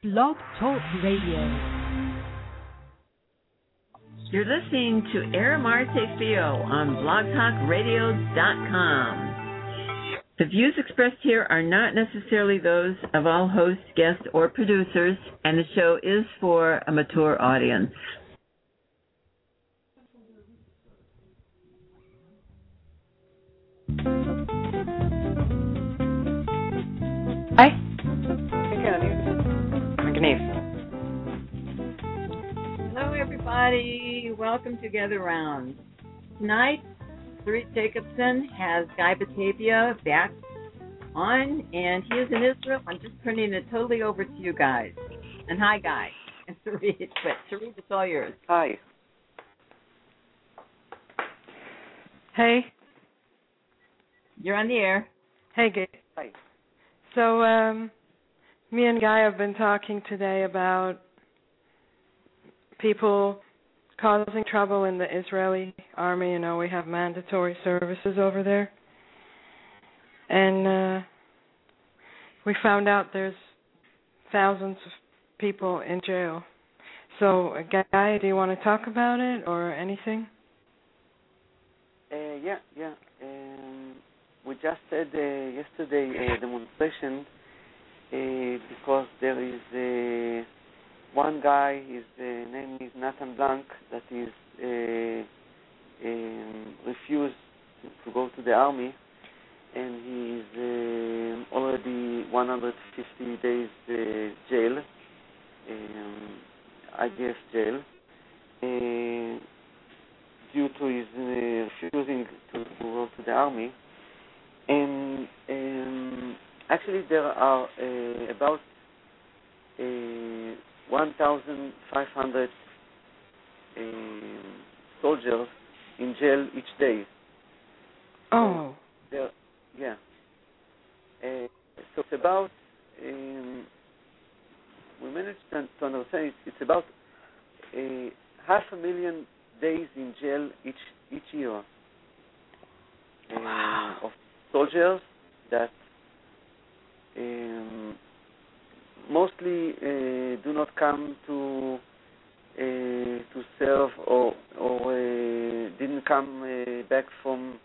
Blog Talk Radio. You're listening to Aramarte Fio on blogtalkradio.com. The views expressed here are not necessarily those of all hosts, guests, or producers, and the show is for a mature audience. Hi. Magnifique. Hello, everybody. Welcome to Gather Round. Tonight, Sarit Jacobson has Guy Batavia back on, and he is in Israel. I'm just turning it totally over to you guys. And hi, Guy. And Sarit, it's all yours. Hi. Hey. You're on the air. Hey, Guy. Hi. So, me and Guy have been talking today about people causing trouble in the Israeli army. You know, we have mandatory services over there. And we found out there's thousands of people in jail. So, Guy, do you want to talk about it or anything? Yeah. We just had yesterday a demonstration because there is one guy, his name is Nathan Blank, that is refused to go to the army, and he is already 150 days jail, IDF jail, due to his refusing to go to the army. And actually there are about 1,500 soldiers in jail each day. Oh. So it's about, we managed to understand it's about 500,000 days in jail each year. Wow. Of soldiers that mostly do not come to serve or didn't come back from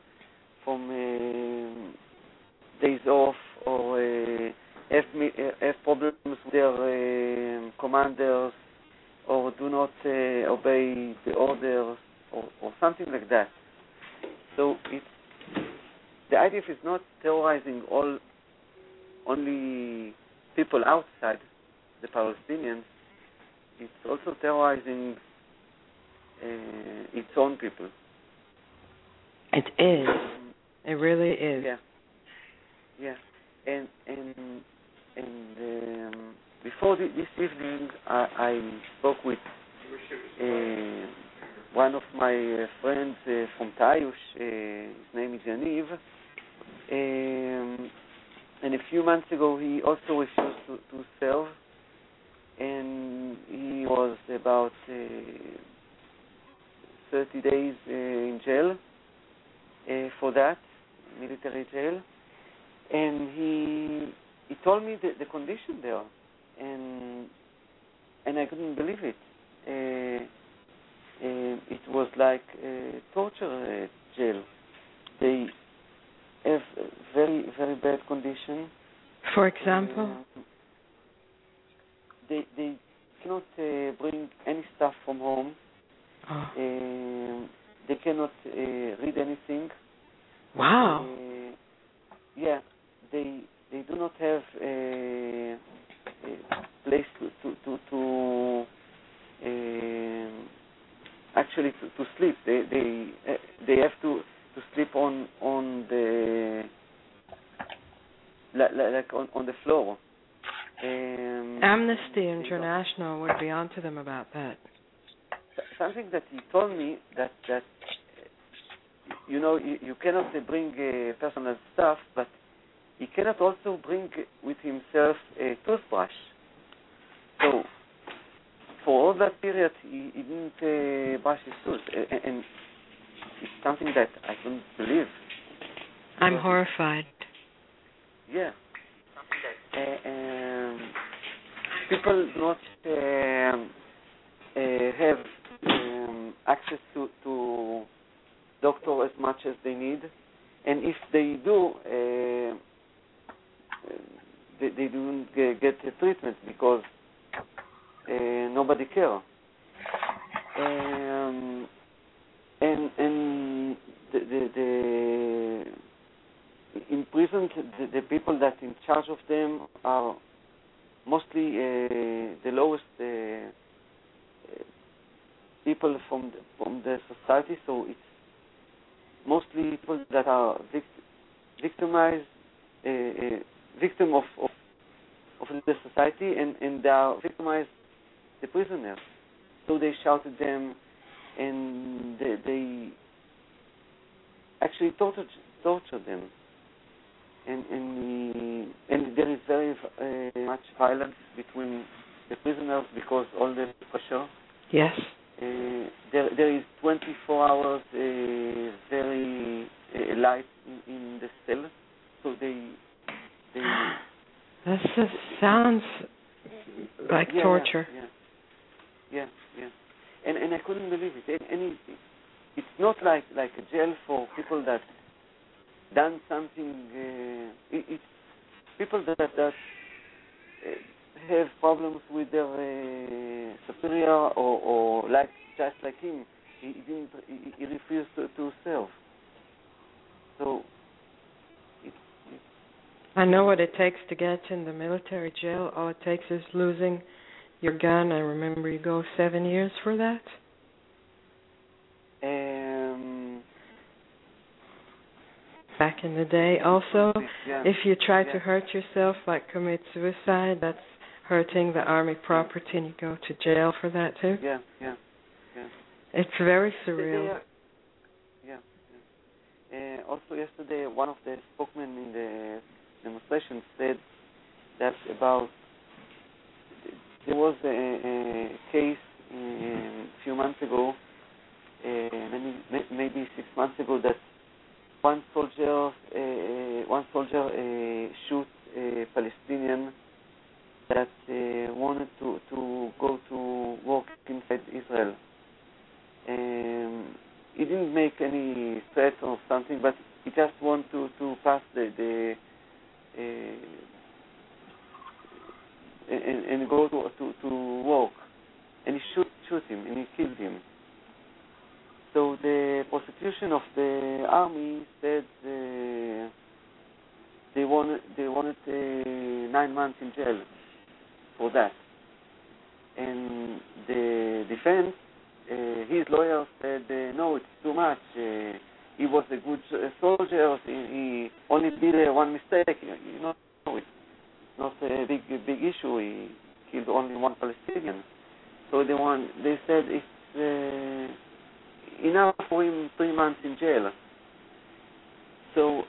days off, or have problems with their commanders, or do not obey the orders, or something like that. So the IDF is not terrorizing only people outside the Palestinians. It's also terrorizing its own people. It is. It really is. Yeah. And before this evening, I spoke with one of my friends from Tayush. His name is Yaniv. And a few months ago, he also refused to serve, and he was about 30 days in jail for that, military jail. And he told me the condition there, and I couldn't believe it. It was like torture jail. They have very, very bad condition. For example? They cannot bring any stuff from home. Oh. They cannot read anything. Wow. They do not have a place to actually to sleep. They have to sleep on the like on the floor. Amnesty International would be onto them about that. Something that he told me that you cannot bring personal stuff, but he cannot also bring with himself a toothbrush. So for all that period, he didn't brush his tooth, and it's something that I couldn't believe. I'm horrified. Yeah. people do not have access to doctor as much as they need, and if they do, they don't get the treatment because nobody cares. And in prison, the people that in charge of them are mostly the lowest people from the society. So it's mostly people that are victimized, victim of the society, and they are victimized the prisoners. So they shout at them, and they actually torture them, and there is very much violence between the prisoners because all the pressure. Yes. There is 24 hours very light in the cell, so they. That just sounds like torture. Yeah. And I couldn't believe it. And it's not like a jail for people that done something. It's people that have problems with their superior or like just like him. He refused to serve. So I know what it takes to get in the military jail. All it takes is losing your gun. I remember you go 7 years for that. Back in the day, also, if you try to hurt yourself, like commit suicide, that's hurting the army property, and you go to jail for that too. Yeah. It's very surreal. Also, yesterday, one of the spokesmen in the demonstration said that there was a case a few months ago, maybe 6 months ago, that one soldier shoot a Palestinian that wanted to go to work inside Israel. He didn't make any threat or something, but he just wanted to pass and go to work, and he shoot him, and he killed him. So the prosecution of the army said they wanted 9 months in jail for that, and the defense, his lawyer said no, it's too much. He was a good soldier. He only did one mistake. It's not a big issue. He killed only one Palestinian. So they said it's enough for him 3 months in jail. So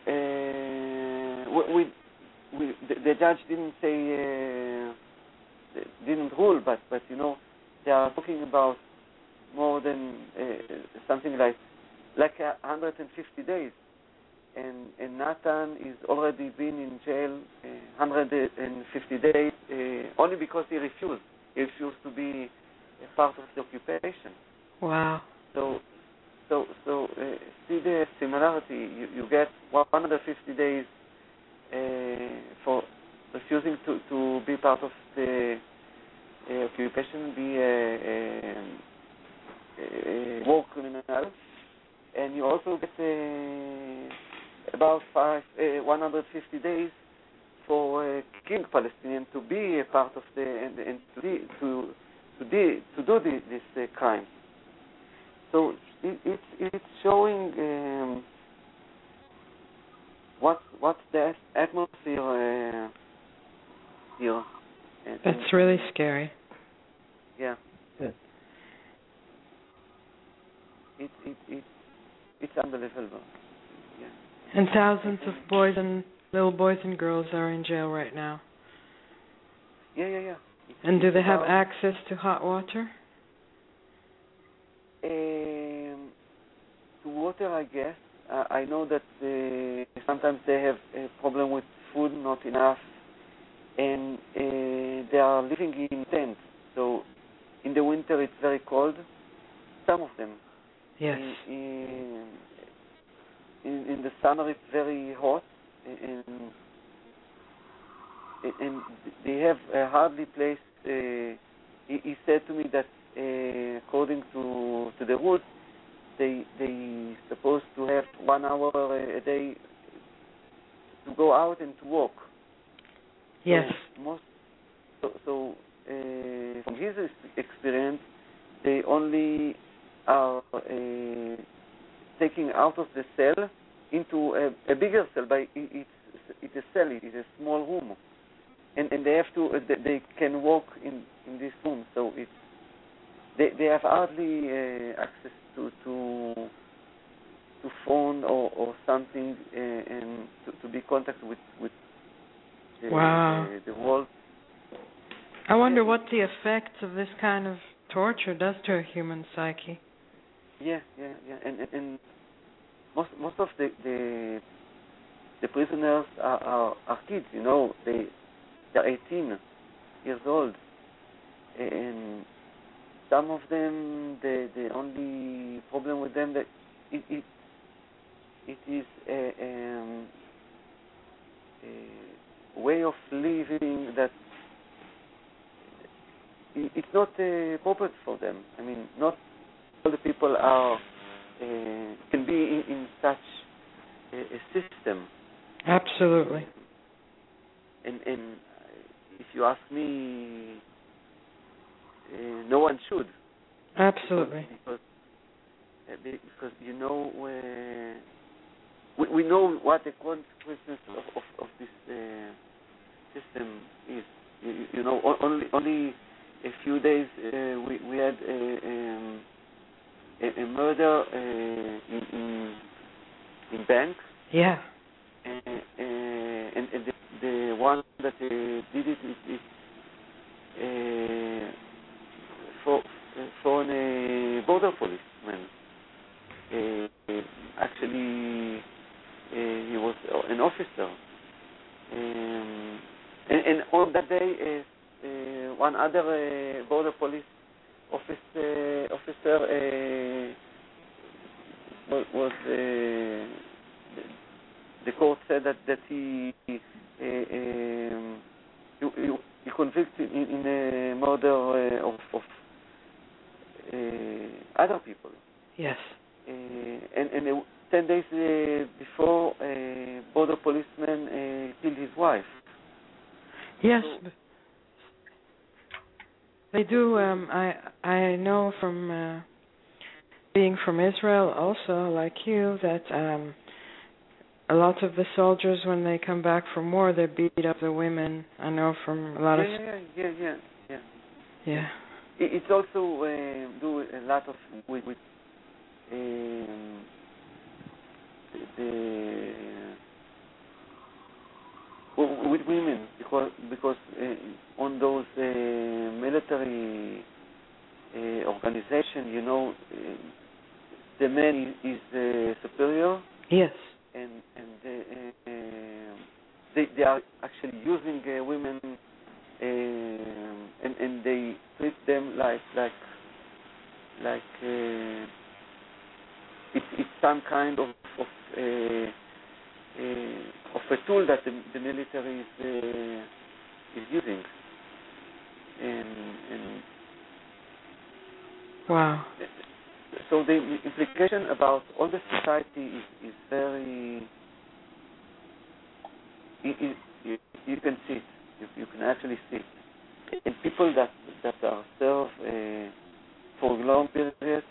the judge didn't say didn't rule, but they are talking about more than something like 150 days, and Nathan is already been in jail 150 days only because he refused to be a part of the occupation. Wow. So see the similarity. You get 150 days for refusing to be part of the occupation, be a war criminal, and you also get about 150 days for killing Palestinian to be a part of and to do this crime. So it's showing what's the atmosphere here. That's really scary. Yeah. It's unbelievable. Yeah. And thousands of little boys and girls are in jail right now. Yeah. And do they have access to hot water? To water, I guess. I know that sometimes they have a problem with food, not enough and they are living in tents. So in the winter it's very cold. Some of them. Yes. In the summer it's very hot, and they have a hardly place. He said to me that according to the rules, they supposed to have 1 hour a day to go out and to walk. Yes. So from his experience, they only are taking out of the cell into a bigger cell. It's a cell. It's a small room, and they have to. They can walk in this room. So they have hardly access to phone or something, and to be contacted with the world. I wonder what the effects of this kind of torture does to a human psyche. Yeah, and most of the prisoners are kids. You know, they're 18 years old, and some of them, the only problem with them that it is a way of living that it's not appropriate for them. I mean, not all the people can be in such a system. Absolutely. And if you ask me, no one should. Absolutely. Because you know, we know what the consequences of this system is. You know, only a few days we had a murder in bank. Yeah. And the one that did it is for a border policeman. Actually, he was an officer. And on that day, one other border police officer was the court said that he convicted in a murder of other people. Yes. And 10 days before, a border policeman killed his wife. Yes. So, they do. I know from being from Israel also, like you, that a lot of the soldiers, when they come back from war, they beat up the women. I know from a lot of... Yeah. It's also do a lot of with women, because on those military organization, you know, the man is superior. Yes. And they are actually using women, and they treat them like it's some kind of a tool that the military is using, and wow. So the implication about all the society is very. You can see it. You can actually see it. And people that are served for long periods,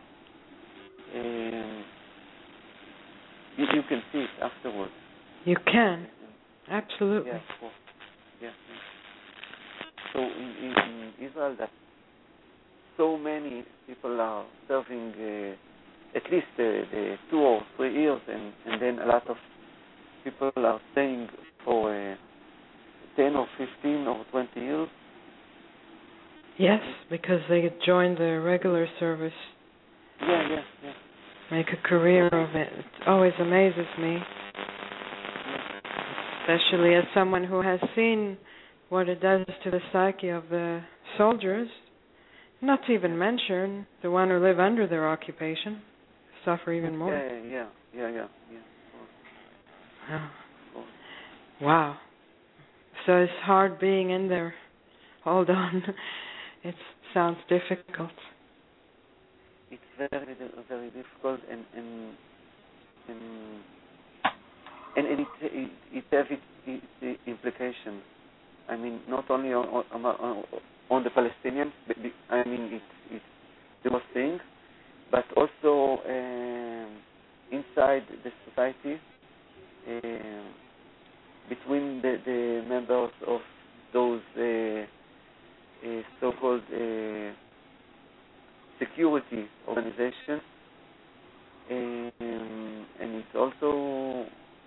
you can see it afterwards. You can, absolutely. Yeah. So in Israel, that so many people are serving at least the 2 or 3 years, and then a lot of people are staying for 10 or 15 or 20 years. Yes, because they join the regular service. Yeah. Make a career of it. It always amazes me, especially as someone who has seen what it does to the psyche of the soldiers. Not to even mention the one who live under their occupation suffer even more. Yeah. Oh. Wow. So it's hard being in there. Hold on. It sounds difficult. It's very, very difficult, and it has its implications. I mean, not only on the Palestinians, but I mean it's those things, but also inside the society, between the members of those so-called security organizations, and it's also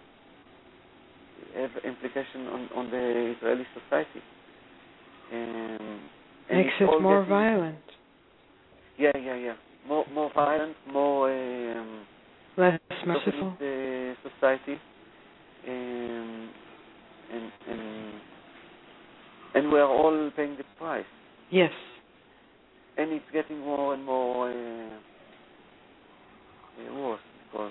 have implication on the Israeli society. Makes it more violent. Yeah. More violent, more less merciful. The society, and we are all paying the price. Yes. And it's getting more and more worse because.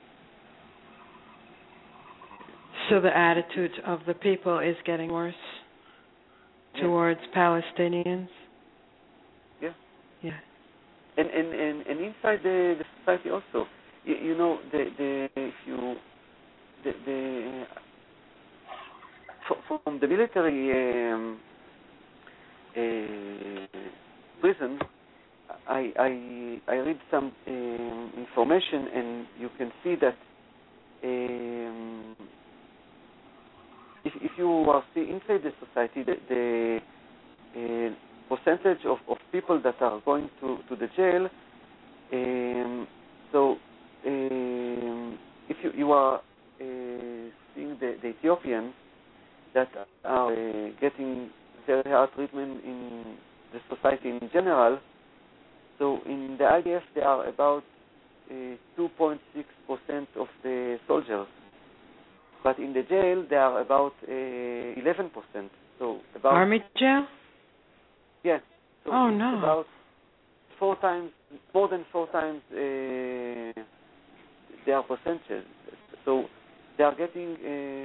So the attitude of the people is getting worse towards Palestinians. Yeah. And inside the society also, you know, from the military prison, I read some information, and you can see that if you are inside the society, the percentage of people that are going to the jail, so if you are seeing the Ethiopians that are getting very hard treatment in the society in general, so in the IDF there are about 2.6% of the soldiers, but in the jail there are about 11%. So about army jail. Yes. So oh no! About more than four times their percentage. So they are getting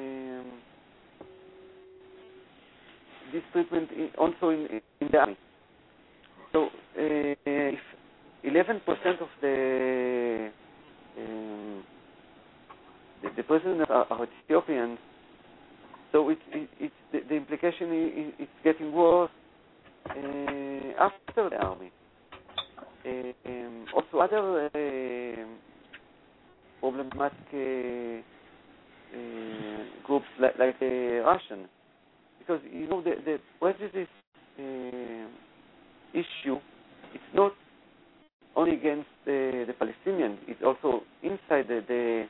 this treatment also in the army. So if 11% of the prisoners are Ethiopians, so it's the implication is getting worse after the army. Also other problematic groups like the Russian, because you know the prejudice issue, it's not only against the Palestinians, it's also inside the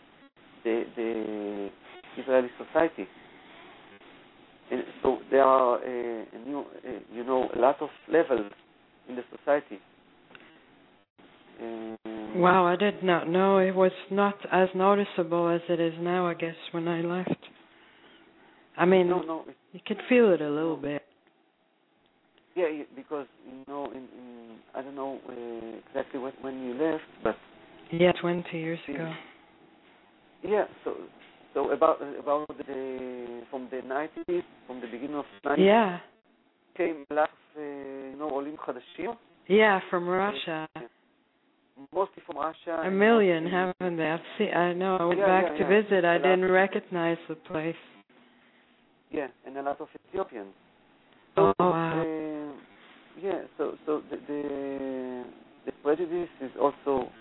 Israeli society. And so there are a lot of levels in the society. Wow, I did not know. It was not as noticeable as it is now, I guess, when I left. I mean, no, you could feel it a little bit. Yeah, because, in I don't know exactly when you left, but... Yeah, 20 years ago. Yeah, so about from the 90s, from the beginning of the 90s, yeah, came a lot of Olim Chadashim. Yeah, from Russia. Mostly from Russia. A million, haven't they? I know. I went back to visit. I didn't recognize the place. Yeah, and a lot of Ethiopians. So, wow. So the prejudice is also.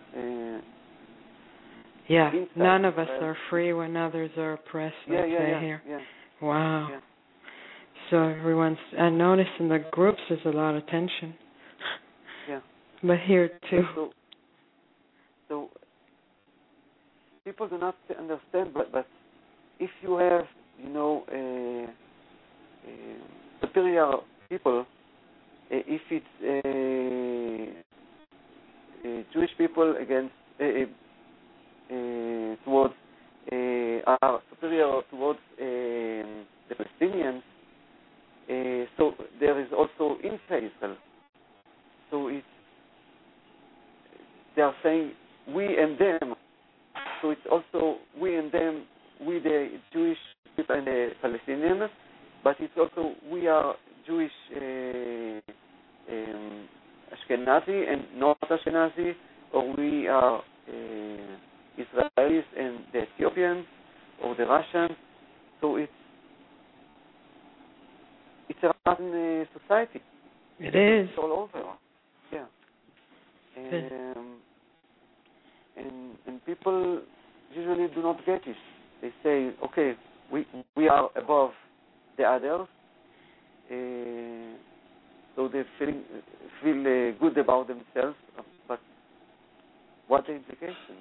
Inside. None of us are free when others are oppressed. Here. Yeah. Wow. Yeah. So I noticed in the groups there's a lot of tension. Yeah. But here too. So people do not understand, but if you have, superior people, if it's Jewish people against towards are superior towards the Palestinians, So there is also inside Israel. So they are saying we and them. So it's also we and them, we the Jewish people and the Palestinians, but it's also we are Jewish Ashkenazi and not Ashkenazi, or we are Israelis and the Ethiopians or the Russians. So it's a Russian society. It is. It's all over. Yeah. And people usually do not get it. They say, okay, we are above the others, so they feel good about themselves. But what the implications?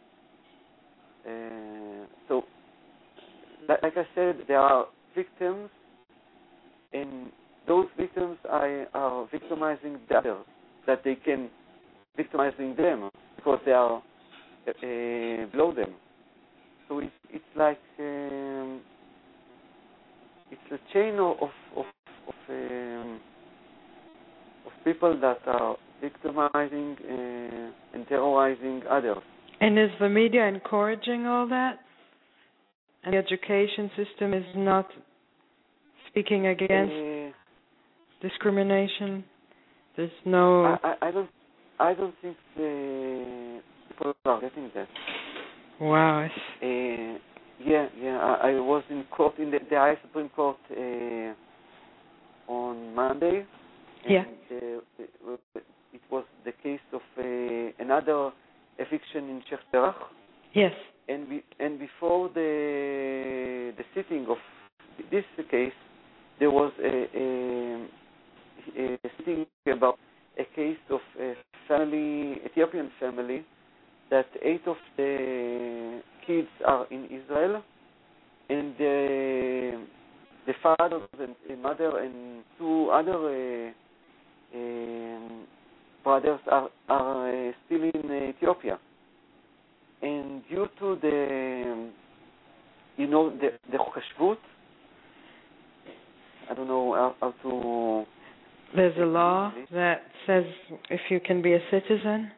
So, like I said, there are victims, and those victims are victimizing the others, that they can victimizing them because they are below them. So it's like it's a chain of people that are victimizing and terrorizing others. And is the media encouraging all that? And the education system is not speaking against discrimination? There's no... I don't think people are getting that. Wow. I was in court in the High Supreme Court on Monday. Yeah. It was the case of another eviction in Sheikh Jarrah. Yes. And before the sitting of this case, there was a sitting about a case of a family, Ethiopian family, that 8 of the kids are in Israel, and the father and the mother and 2 other brothers are still in Ethiopia. And due to the Chok HaShvut, I don't know how to... There's a law that says if you can be a citizen?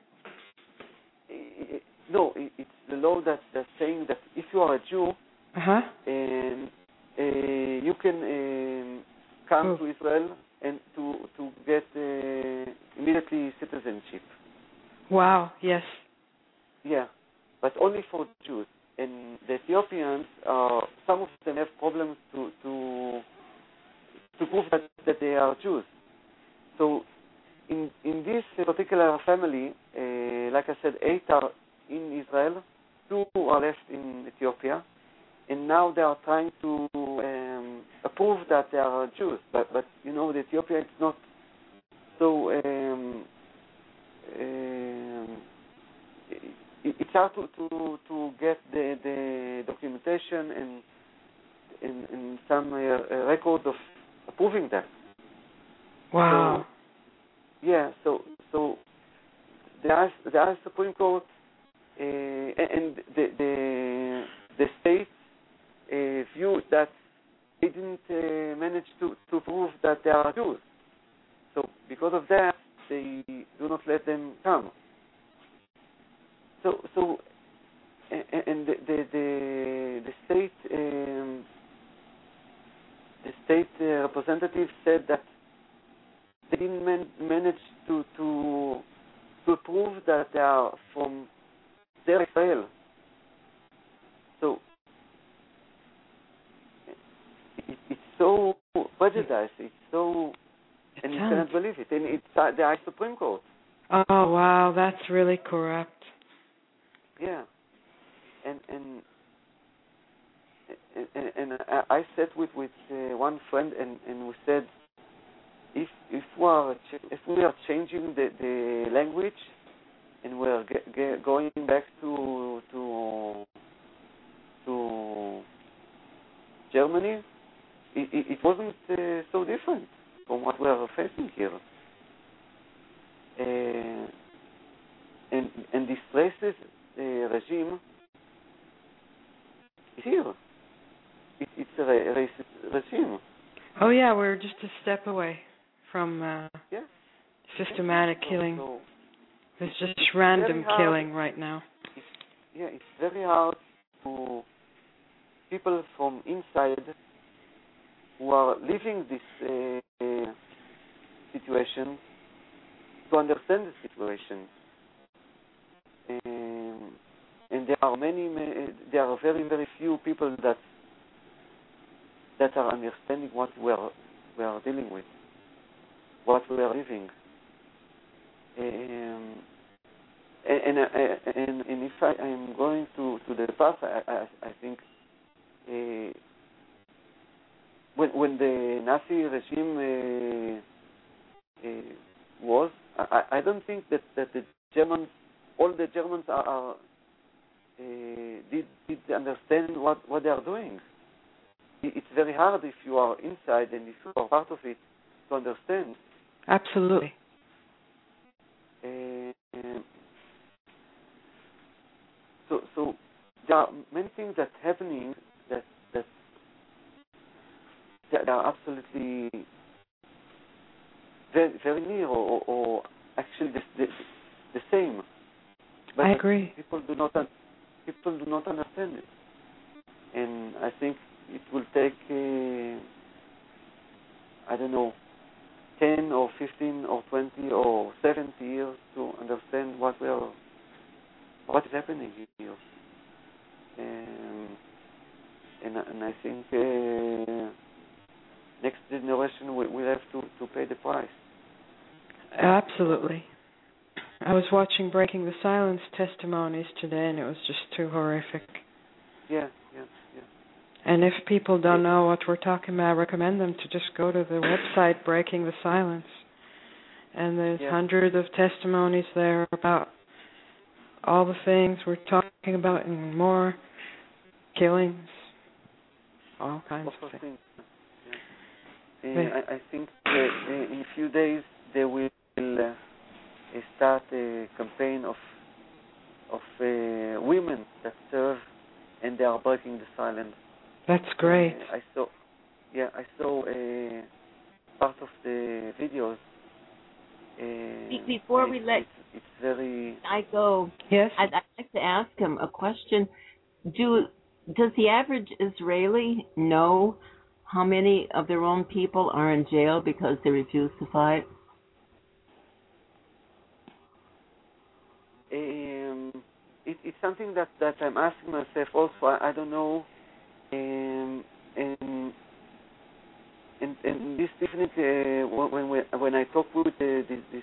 No, it's the law that's saying that if you are a Jew, and you can come to Israel and to get immediately citizenship. Wow, yes. Yeah, but only for Jews. And the Ethiopians, some of them have problems to prove that they are Jews. So in this particular family, like I said, 8 are in Israel, 2 are left in Ethiopia, and now they are trying to prove that they are Jews. But you know, the Ethiopia is not so. It's hard to get the documentation and some record of proving that. Wow. So the Supreme Court and the state view that they didn't manage to prove that they are Jews. So because of that, they do not let them come. So and the state representative said that they didn't manage to prove that they are from Israel. So it's so prejudiced. It's so, and you cannot believe it. And it's the Supreme Court. Oh wow, that's really corrupt. Yeah, and I sat with one friend and we said, if we are changing the language and we are going back to Germany, it wasn't so different from what we are facing here. And this racist regime is here. It's a racist regime. Oh yeah, we're just a step away from Yeah. systematic killing. So There's just random killing right now. it's very hard to people from inside who are living this situation to understand the situation. And there are there are very, very few people that are understanding what we are dealing with, what we are living. And if I am going to the past, I think when the Nazi regime was, I don't think that the Germans, all the Germans did understand what they are doing. It's very hard if you are inside and if you are part of it to understand. Absolutely. So there are many things that are happening that are absolutely very, very near or actually the same. But I agree. People do not understand it, and I think it will take I don't know, 10 or 15 or 20 or 70 years to understand what is happening here. And I think next generation will have to pay the price. Absolutely. I was watching Breaking the Silence testimonies today, and it was just too horrific. Yeah. And if people don't know what we're talking about, I recommend them to just go to the website Breaking the Silence. And there's hundreds of testimonies there about all the things we're talking about and more, killings, all kinds of things. I think in a few days they will start a campaign of women that serve, and they are breaking the silence. That's great. I saw part of the videos. Before we let it's very. I go. Yes. I'd like to ask him a question. Does the average Israeli know how many of their own people are in jail because they refuse to fight? It's something that I'm asking myself also. I don't know, and this definitely when I talk with this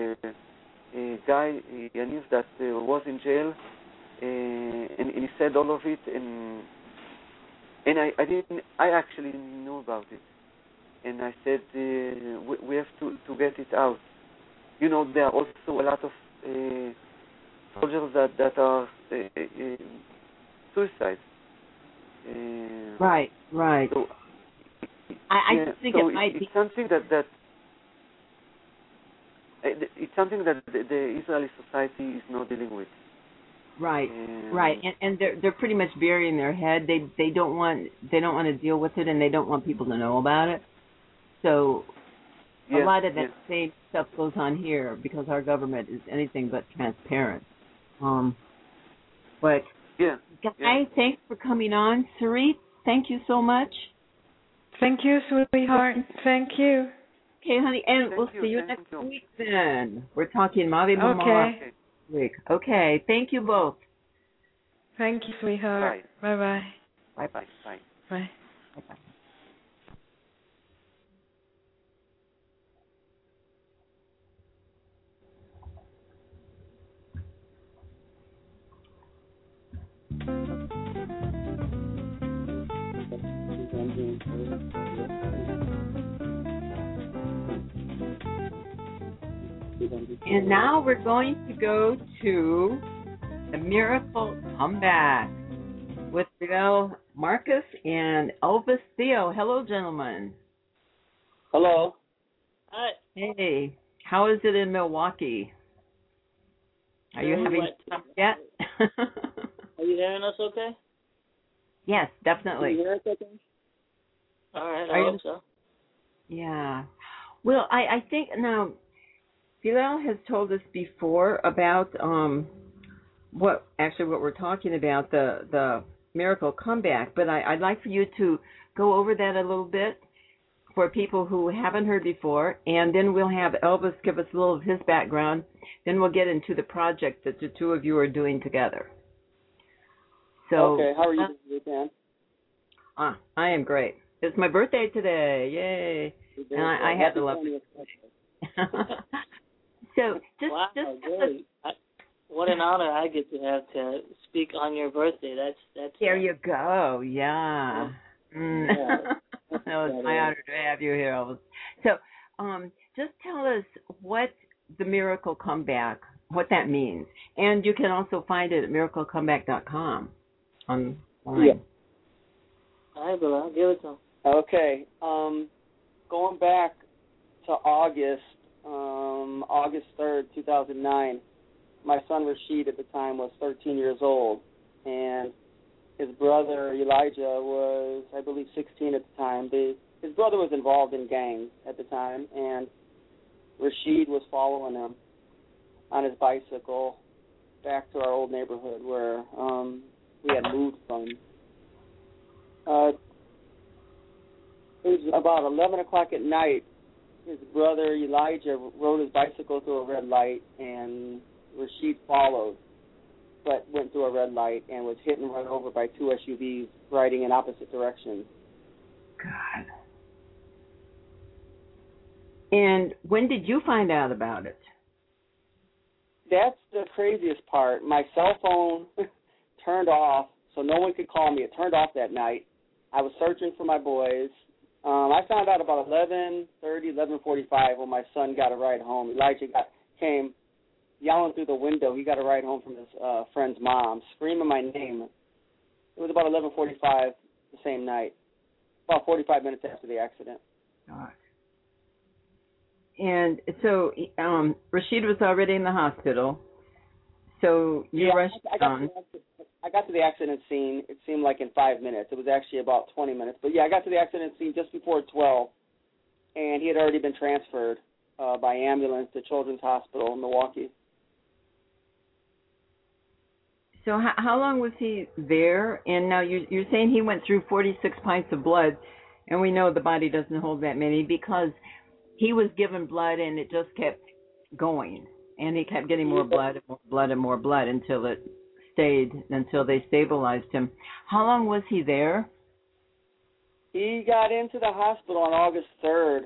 guy Yaniv that was in jail, and he said all of it, and I actually didn't know about it, and I said we have to get it out. You know, there are also a lot of soldiers that are suicides. Right. So, I think so it might be it's something that it's something that the Israeli society is not dealing with. right, and they're pretty much burying their head. They don't want to deal with it, and they don't want people to know about it. So a lot of that same stuff goes on here because our government is anything but transparent. But Guy, thanks for coming on. Sarit, thank you so much. Thank you, sweetheart. Thank you. Okay, honey, and we'll see you next week then. We're talking Mavi Mamara next week. Okay, thank you both. Thank you, sweetheart. Bye-bye. Bye-bye. Bye. Bye. Bye-bye. And now we're going to go to the Miracle Comeback with Rivel Marcus and Elvis Theo. Hello, gentlemen. Hello. Hi. Hey, how is it in Milwaukee? Are you having fun yet? Are you hearing us okay? Yes, definitely. Can you hear us okay? All right, I hope so. Yeah. Well, I think now Bilal has told us before about what we're talking about, the miracle comeback, but I'd like for you to go over that a little bit for people who haven't heard before, and then we'll have Elvis give us a little of his background. Then we'll get into the project that the two of you are doing together. So, okay, how are you doing, Dan? I am great. It's my birthday today. Yay. And I had to love it. So wow, really? What an honor I get to have to speak on your birthday. That's there you go. Yeah. Yeah. That was my honor to have you here, Elvis. So, just tell us what the Miracle Comeback, what that means, and you can also find it at miraclecomeback.com online. Yeah. All right, Bilal, give it to him. Okay. Going back to August 3rd, 2009, my son Rashid at the time was 13 years old, and his brother Elijah was, I believe, 16 at the time. His brother was involved in gangs at the time, and Rashid was following him on his bicycle back to our old neighborhood where we had moved from. It was about 11 o'clock at night. His brother Elijah rode his bicycle through a red light, and Rashid followed, but went through a red light and was hit and run over by two SUVs riding in opposite directions. God. And when did you find out about it? That's the craziest part. My cell phone turned off, so no one could call me. It turned off that night. I was searching for my boys. I found out about 11:30, 11:45 when my son got a ride home. Elijah came yelling through the window. He got a ride home from his friend's mom, screaming my name. It was about 11:45 the same night, about 45 minutes after the accident. God. And so Rashid was already in the hospital. So you rushed on. I got to the accident scene, it seemed like in 5 minutes. It was actually about 20 minutes. But, yeah, I got to the accident scene just before 12, and he had already been transferred by ambulance to Children's Hospital in Milwaukee. So how long was he there? And now you're saying he went through 46 pints of blood, and we know the body doesn't hold that many because he was given blood and it just kept going, and he kept getting more blood and more blood and more blood until they stabilized him. How long was he there? He got into the hospital on August 3rd,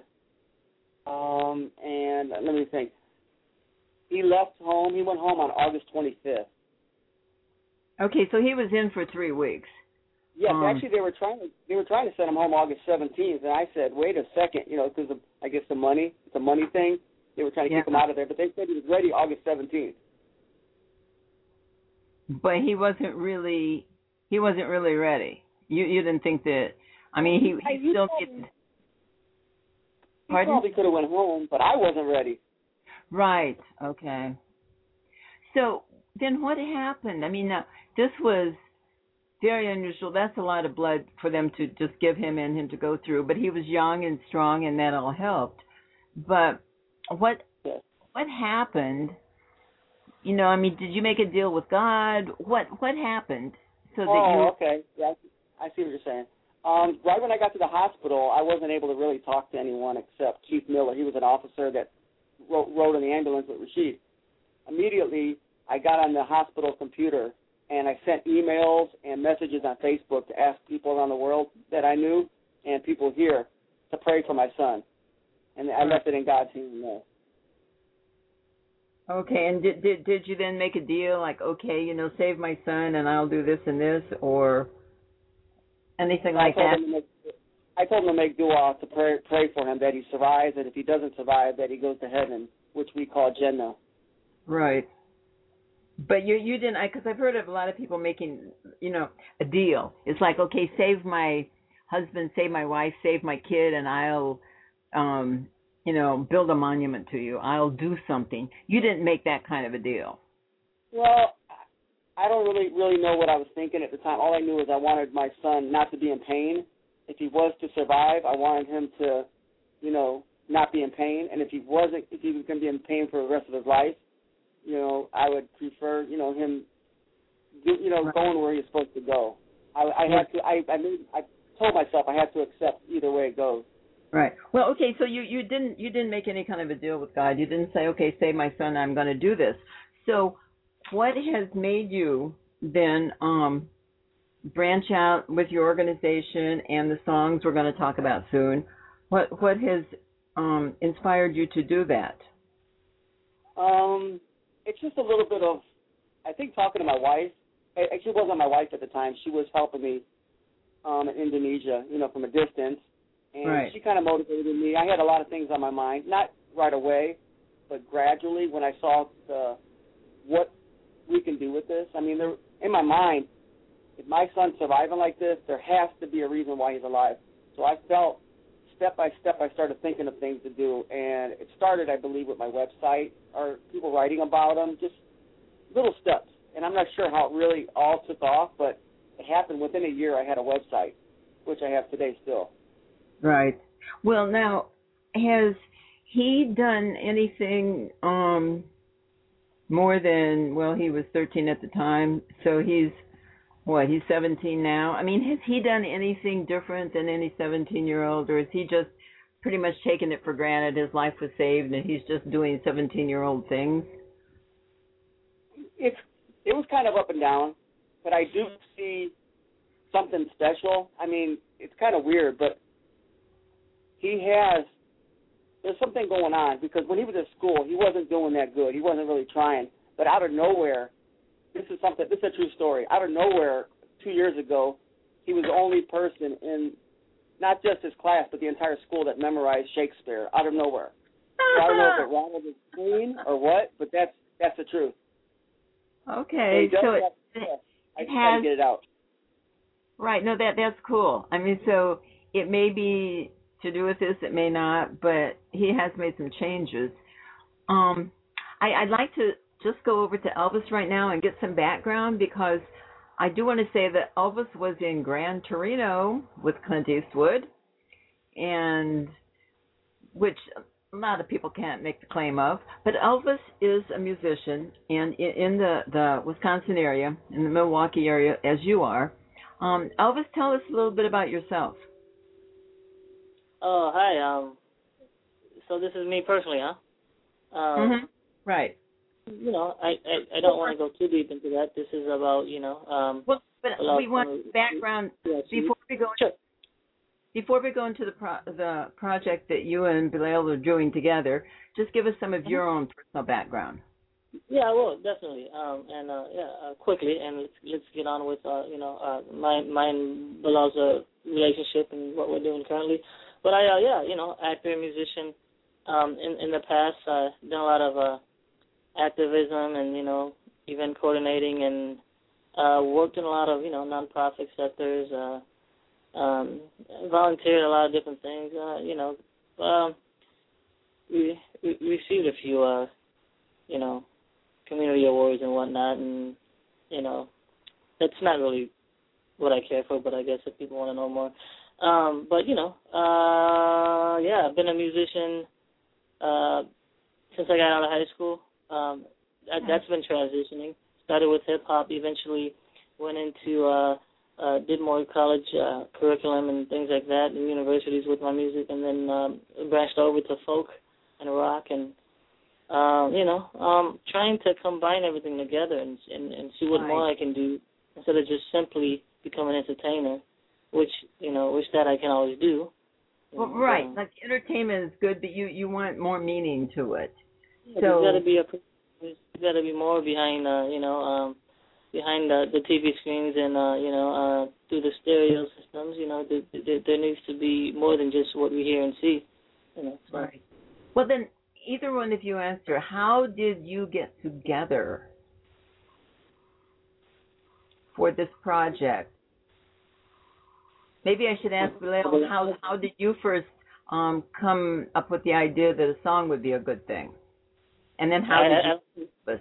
and let me think. He left home. He went home on August 25th. Okay, so he was in for 3 weeks. Yes, actually they were trying to send him home August 17th, and I said, wait a second, because I guess the money, it's a money thing. They were trying to keep him out of there, but they said he was ready August 17th. But he wasn't really ready. You didn't think that? I mean, he still needed. He probably could have went home, but I wasn't ready. Right. Okay. So then, what happened? I mean, now this was very unusual. That's a lot of blood for them to just give him and him to go through. But he was young and strong, and that all helped. But what happened? I mean, did you make a deal with God? What happened so that you? Oh, okay. Yeah, I see what you're saying. Right when I got to the hospital, I wasn't able to really talk to anyone except Keith Miller. He was an officer that rode in the ambulance with Rashid. Immediately, I got on the hospital computer, and I sent emails and messages on Facebook to ask people around the world that I knew and people here to pray for my son. And I left it in God's hands there. Okay, and did you then make a deal like, okay, save my son and I'll do this and this, or anything like that? I told him to make dua, to pray for him that he survives, and if he doesn't survive, that he goes to heaven, which we call Jannah. Right. But you didn't, because I've heard of a lot of people making, a deal. It's like, okay, save my husband, save my wife, save my kid, and I'll, build a monument to you. I'll do something. You didn't make that kind of a deal. Well, I don't really know what I was thinking at the time. All I knew is I wanted my son not to be in pain. If he was to survive, I wanted him to not be in pain. And if he was going to be in pain for the rest of his life, I would prefer, him, going where he's supposed to go. I told myself I had to accept either way it goes. Right. Well, okay. So you didn't make any kind of a deal with God. You didn't say, okay, save my son, I'm going to do this. So, what has made you then branch out with your organization and the songs we're going to talk about soon? What has inspired you to do that? It's just a little bit of, I think, talking to my wife. Actually, it wasn't my wife at the time. She was helping me in Indonesia, from a distance. And She kind of motivated me. I had a lot of things on my mind, not right away, but gradually when I saw what we can do with this. I mean, in my mind, if my son's surviving like this, there has to be a reason why he's alive. So I felt, step by step, I started thinking of things to do. And it started, I believe, with my website or people writing about them, just little steps. And I'm not sure how it really all took off, but it happened within a year. I had a website, which I have today still. Right. Well, now, has he done anything more than, well, he was 13 at the time, so he's 17 now? I mean, has he done anything different than any 17-year-old, or is he just pretty much taken it for granted his life was saved and he's just doing 17-year-old things? It was kind of up and down, but I do see something special. I mean, it's kind of weird, but there's something going on, because when he was at school, he wasn't doing that good. He wasn't really trying. But out of nowhere, this is a true story. Out of nowhere, 2 years ago, he was the only person in not just his class, but the entire school that memorized Shakespeare, out of nowhere. So I don't know if it wrong with his brain or what, but that's the truth. Okay, so I try to get it out. Right, no, that's cool. I mean, so it may be to do with this, it may not, but he has made some changes. I'd like to just go over to Elvis right now and get some background, because I do want to say that Elvis was in Gran Torino with Clint Eastwood, and which a lot of people can't make the claim of, but Elvis is a musician, and in the Wisconsin area, in the Milwaukee area, as you are. Elvis, tell us a little bit about yourself. Oh, hi. So this is me personally, huh? Right. I don't want to go too deep into that. This is about, well, but we want background before we go into the project that you and Bilal are doing together. Just give us some of your own personal background. Yeah, I will, definitely. Quickly, and let's get on with my and Bilal's relationship and what we're doing currently. But actor, musician. In the past, done a lot of activism and event coordinating, and worked in a lot of nonprofit sectors. Volunteered a lot of different things. We received a few community awards and whatnot, and that's not really what I care for. But I guess if people want to know more. I've been a musician since I got out of high school. That's been transitioning. Started with hip-hop, eventually went into, did more college curriculum and things like that in universities with my music, and then branched over to folk and rock, and, trying to combine everything together and see what more I can do instead of just simply become an entertainer. Which that I can always do. Well, right. Like entertainment is good, but you want more meaning to it. Yeah, so there's got to be more behind behind the TV screens and through the stereo systems. There needs to be more than just what we hear and see. So. Right. Well, then either one of you answer. How did you get together for this project? Maybe I should ask Bilal, how did you first come up with the idea that a song would be a good thing? And then how did you...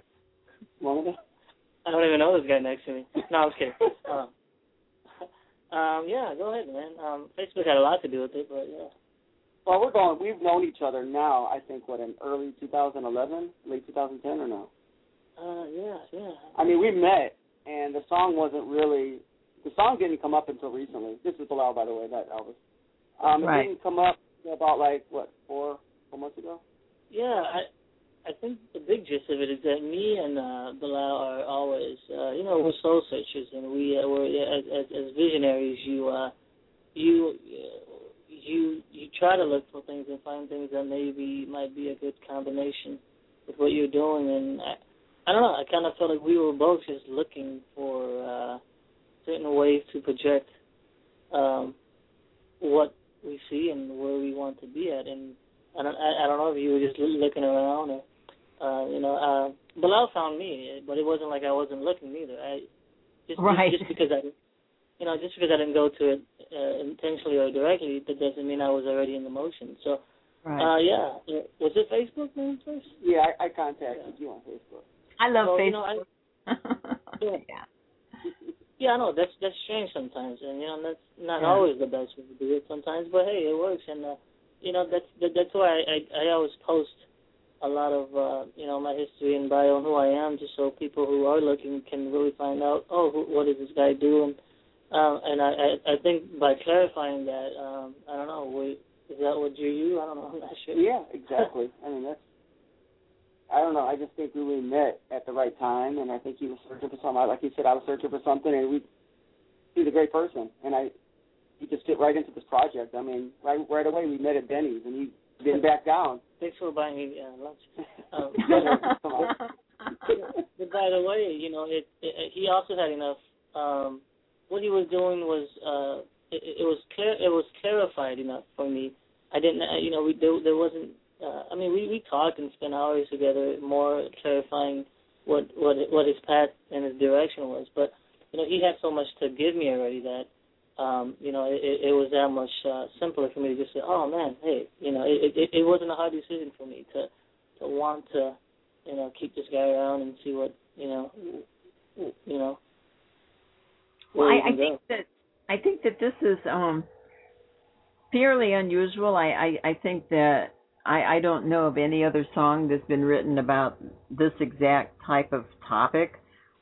I don't even know this guy next to me. No, I'm just kidding. Go ahead, man. Facebook had a lot to do with it, but yeah. Well, we've known each other now, I think, in early 2011, late 2010 or no? Yeah. I mean, we met, and the song didn't come up until recently. This is Bilal, by the way, that Elvis. Right. It didn't come up about, 4 months ago? Yeah, I think the big gist of it is that me and Bilal are always, we're soul searchers, and we're as visionaries, you try to look for things and find things that maybe might be a good combination with what you're doing, and I don't know, I kind of felt like we were both just looking for certain ways to project what we see and where we want to be at, and I don't know if you were just looking around or, Bilal found me, but it wasn't like I wasn't looking either. Just because I didn't go to it intentionally or directly, that doesn't mean I was already in the motion. So, was it Facebook then first? Yeah, I contacted you on Facebook. I love Facebook. Yeah, I know that's strange sometimes, and that's not always the best way to do it sometimes. But hey, it works, and that's why I always post a lot of my history and bio and who I am, just so people who are looking can really find out, what does this guy do, and I think by clarifying that, I don't know, is that what drew you? I don't know, I'm not sure. Yeah, exactly. I mean, I don't know, I just think we really met at the right time, and I think he was searching for something. Like you said, I was searching for something, and he's a great person, and he just fit right into this project. I mean, right away we met at Denny's, and he didn't back down. Thanks for buying me lunch. But by the way, he also had enough. What he was doing was it was clarified enough for me. I didn't, there wasn't. We talked and spent hours together, more clarifying what his path and his direction was. But he had so much to give me already that it was that much simpler for me to just say, oh man, hey, it wasn't a hard decision for me to want to keep this guy around and see what Well, I think that this is fairly unusual. I think that I don't know of any other song that's been written about this exact type of topic.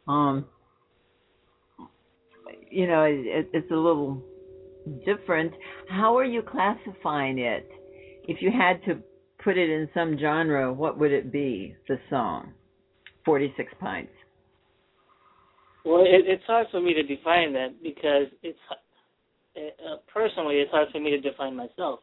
It's a little different. How are you classifying it? If you had to put it in some genre, what would it be, the song, 46 Pints? Well, it's hard for me to define that because personally, it's hard for me to define myself.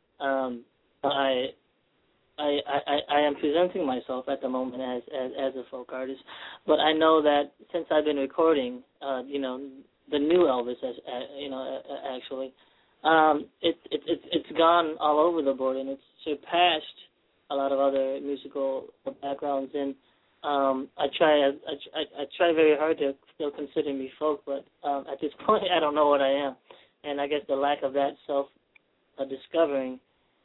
I am presenting myself at the moment as a folk artist, but I know that since I've been recording, the new Elvis, actually, it's gone all over the board and it's surpassed a lot of other musical backgrounds. And I try very hard to still consider me folk, but at this point, I don't know what I am, and I guess the lack of that self discovering.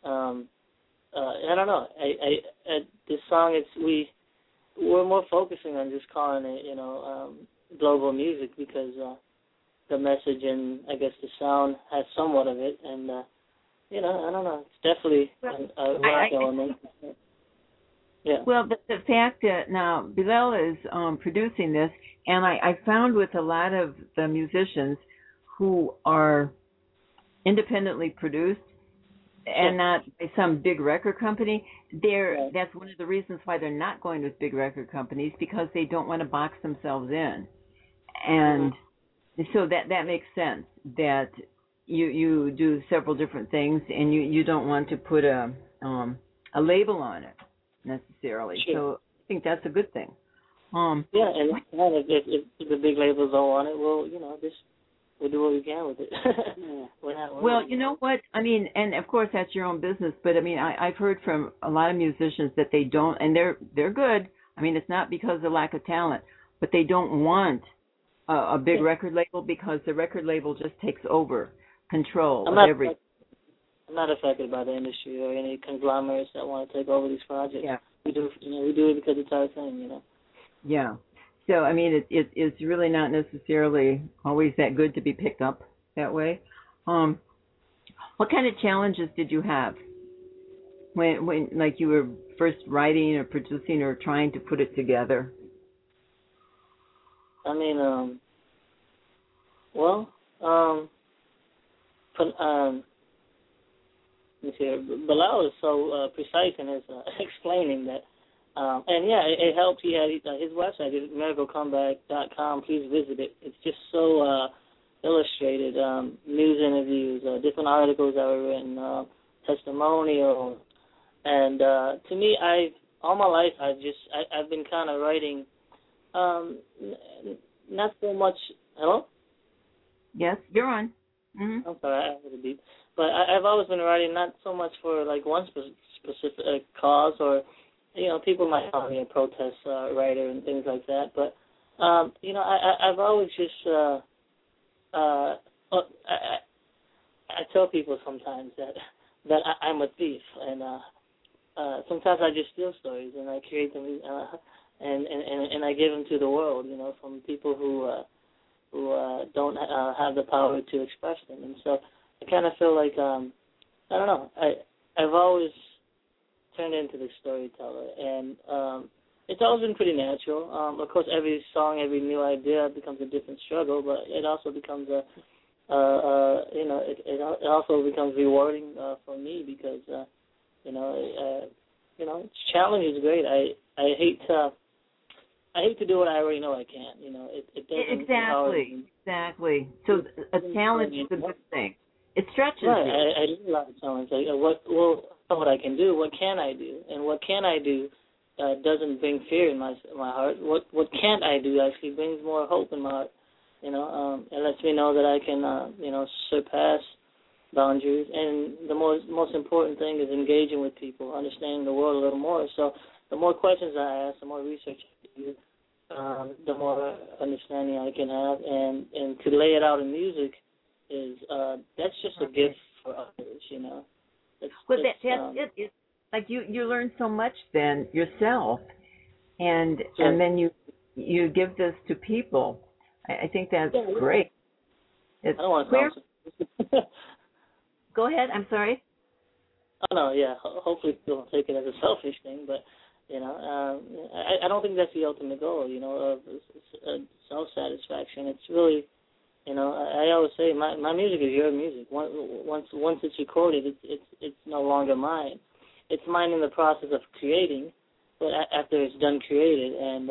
I don't know. This song, we're more focusing on just calling it, global music because the message and I guess the sound has somewhat of it, and I don't know. It's definitely a rock element. Yeah. Well, the fact that now Bilal is producing this, and I found with a lot of the musicians who are independently produced and not by some big record company, that's one of the reasons why they're not going with big record companies, because they don't want to box themselves in. And so that makes sense, that you do several different things and you don't want to put a label on it necessarily. Sure. So I think that's a good thing. And if the big labels don't want it, well, we'll do what we can with it. Well, you know what? I mean, and of course that's your own business, but I mean, I've heard from a lot of musicians that they don't, and they're good. I mean, it's not because of lack of talent, but they don't want a big record label because the record label just takes over control of everything. I'm not affected by the industry or any conglomerates that want to take over these projects. Yeah. We do it because it's our thing, Yeah. So, I mean, it's really not necessarily always that good to be picked up that way. What kind of challenges did you have when like you were first writing or producing or trying to put it together? I mean, let me see. Bilal is so precise in his explaining that. And yeah, it helped. He had his website is miraclecomeback.com. Please visit it. It's just so illustrated. News interviews, different articles that were written, testimonials, and to me, all my life I've been kind of writing. Not so much. Hello? Yes, you're on. Mm-hmm. I'm sorry, I had a beep. But I've always been writing not so much for like one specific cause, or people might call me a protest writer and things like that. But I've always just I tell people sometimes that I'm a thief, and sometimes I just steal stories and I create them. And I give them to the world, from people who don't have the power to express them. And so I kind of feel like I don't know. I've always turned into the storyteller, and it's always been pretty natural. Of course, every song, every new idea becomes a different struggle, but it also becomes it also becomes rewarding for me because challenge is great. I hate to do what I already know I can't. It doesn't. Exactly. So a challenge is a good thing. It stretches you. I do a lot of challenge. What I can do, what can I do, and what can I do doesn't bring fear in my heart. What can't I do actually brings more hope in my heart. It lets me know that I can surpass boundaries. And the most important thing is engaging with people, understanding the world a little more. So the more questions I ask, the more research I do, the more understanding I can have, and to lay it out in music is that's just a gift for others, That's it. It's like you learn so much then yourself, and then you give this to people. I think that's great. I don't want to. Go ahead. I'm sorry. Oh no, yeah. Hopefully people don't take it as a selfish thing, but. I don't think that's the ultimate goal, of self-satisfaction. It's really, I always say my music is your music. Once it's recorded, it's no longer mine. It's mine in the process of creating, but after it's done created, and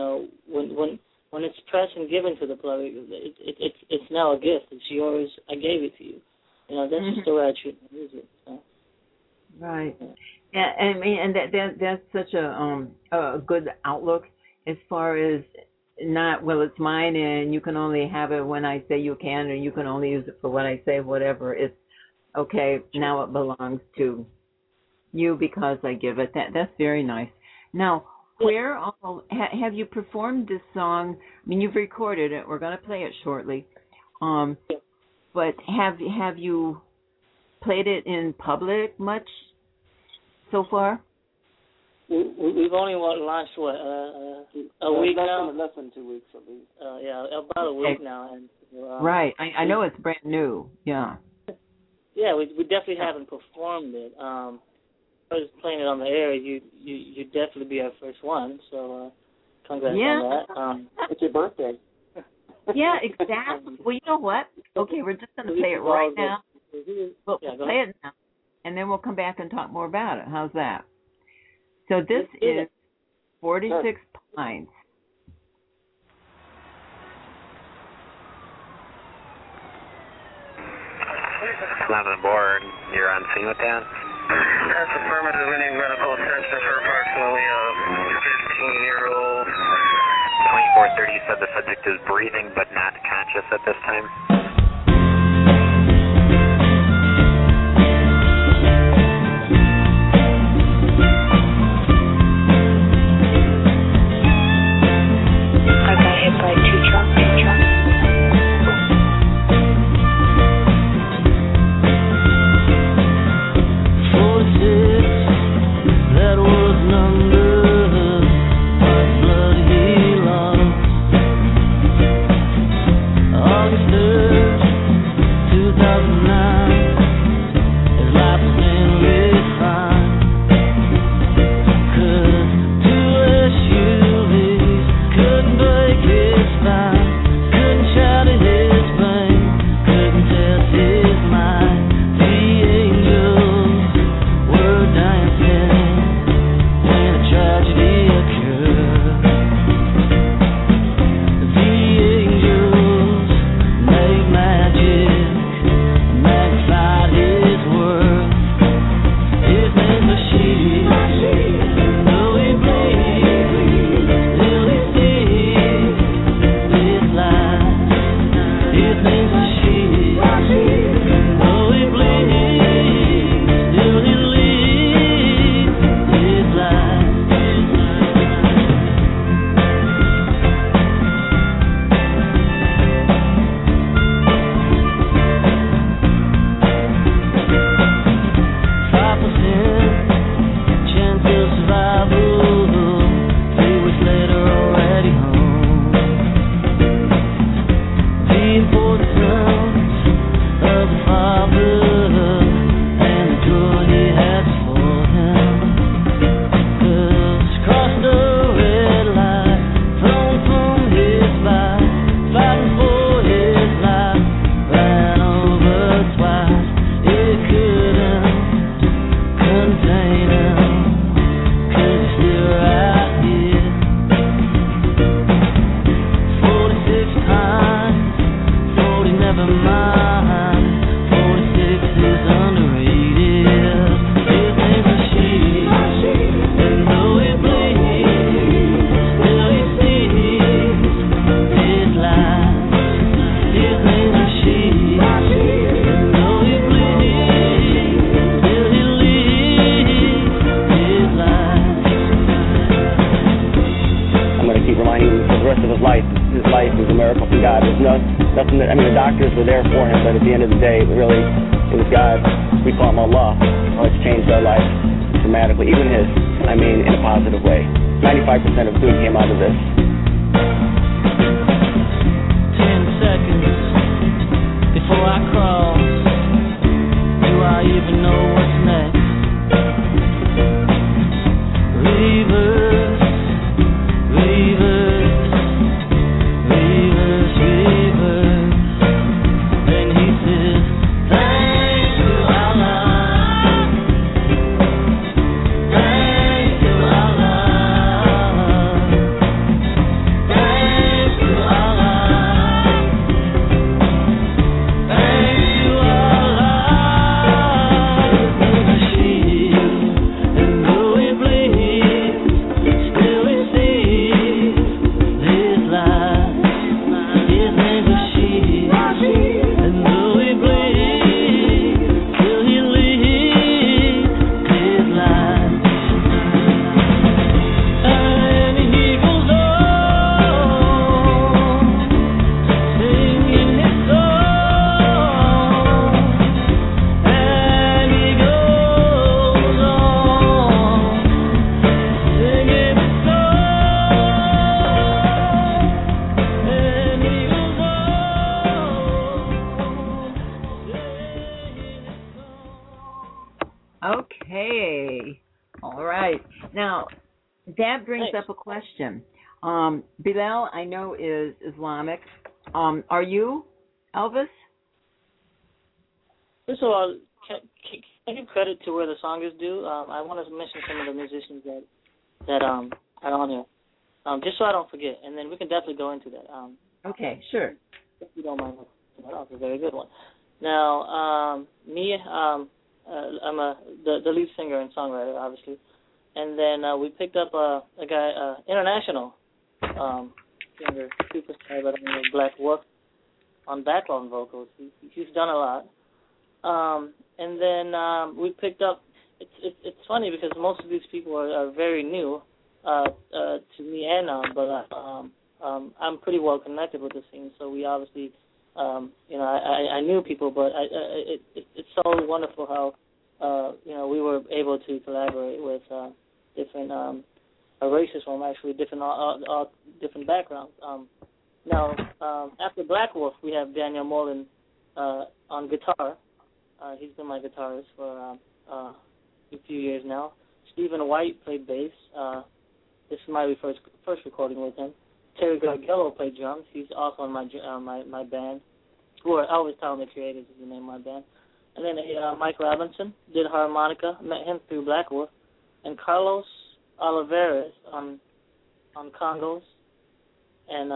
when it's pressed and given to the public, it's now a gift. It's yours. I gave it to you. That's just the way I treat my music. So. Right. And that's such a good outlook as far as not, well, it's mine and you can only have it when I say you can, or you can only use it for what I say, whatever. It's okay, now it belongs to you because I give it. That's very nice. Now, where have you performed this song? I mean, you've recorded it. We're going to play it shortly. But have you played it in public much so far? We've only launched a week now. Less than 2 weeks at least. About a week now. And right. I know it's brand new. Yeah. Yeah, we definitely haven't performed it. I was playing it on the air. You'd definitely be our first one. So congrats on that. It's your birthday. Yeah, exactly. Well, you know what? Okay, we're just going to play it right now. We'll play it now, and then we'll come back and talk more about it. How's that? So this is 46 Pines. London board, you're on scene with that? That's affirmative. We need medical attention for approximately a 15-year-old. 2430 said the subject is breathing but not conscious at this time. I got hit by two trucks. That was numbered by blood he lost. August 3rd. the rest of his life is a miracle from God. There's nothing that, I mean, the doctors were there for him, but at the end of the day, it was God. We call him Allah. It's changed our life dramatically, even his, I mean, in a positive way. 95% of good came out of this. 10 seconds before I crawl, do I even know what's next? Reverse, reverse, reverse, reverse. Then he says, thanks to Allah, thanks to Allah, thanks to Allah, thanks to Allah. The shield, and though it bleeds, still it sees this light. His name's a shield, and though it bleeds, still he leads his light. And he goes on, singing his song. And he goes on, singing his song. And he goes on, Okay. All right. Now, that brings up a question. Bilal, I know, is Islamic. Are you, Elvis? First of all, can I give credit to where the song is due? I want to mention some of the musicians that are on here, just so I don't forget, and then we can definitely go into that. Okay, sure. If you don't mind, that's a very good one. Now, me, I'm the lead singer and songwriter, obviously, and then we picked up a guy, international singer, superstar by the name of Black Wolf on background vocals. He's done a lot. And then we picked up. It's funny because most of these people are very new to me and but I'm pretty well connected with the scene. So we obviously, I knew people, but it's so wonderful how we were able to collaborate with different races from actually different all different backgrounds. Now after Black Wolf, we have Daniel Mullen on guitar. He's been my guitarist for a few years now. Stephen White played bass. This is my first recording with him. Terry Gargello played drums. He's also in my band. Who I always tell him the Creators is the name of my band. And then Mike Robinson did harmonica. Met him through Black Wolf. And Carlos Olivares on congos. And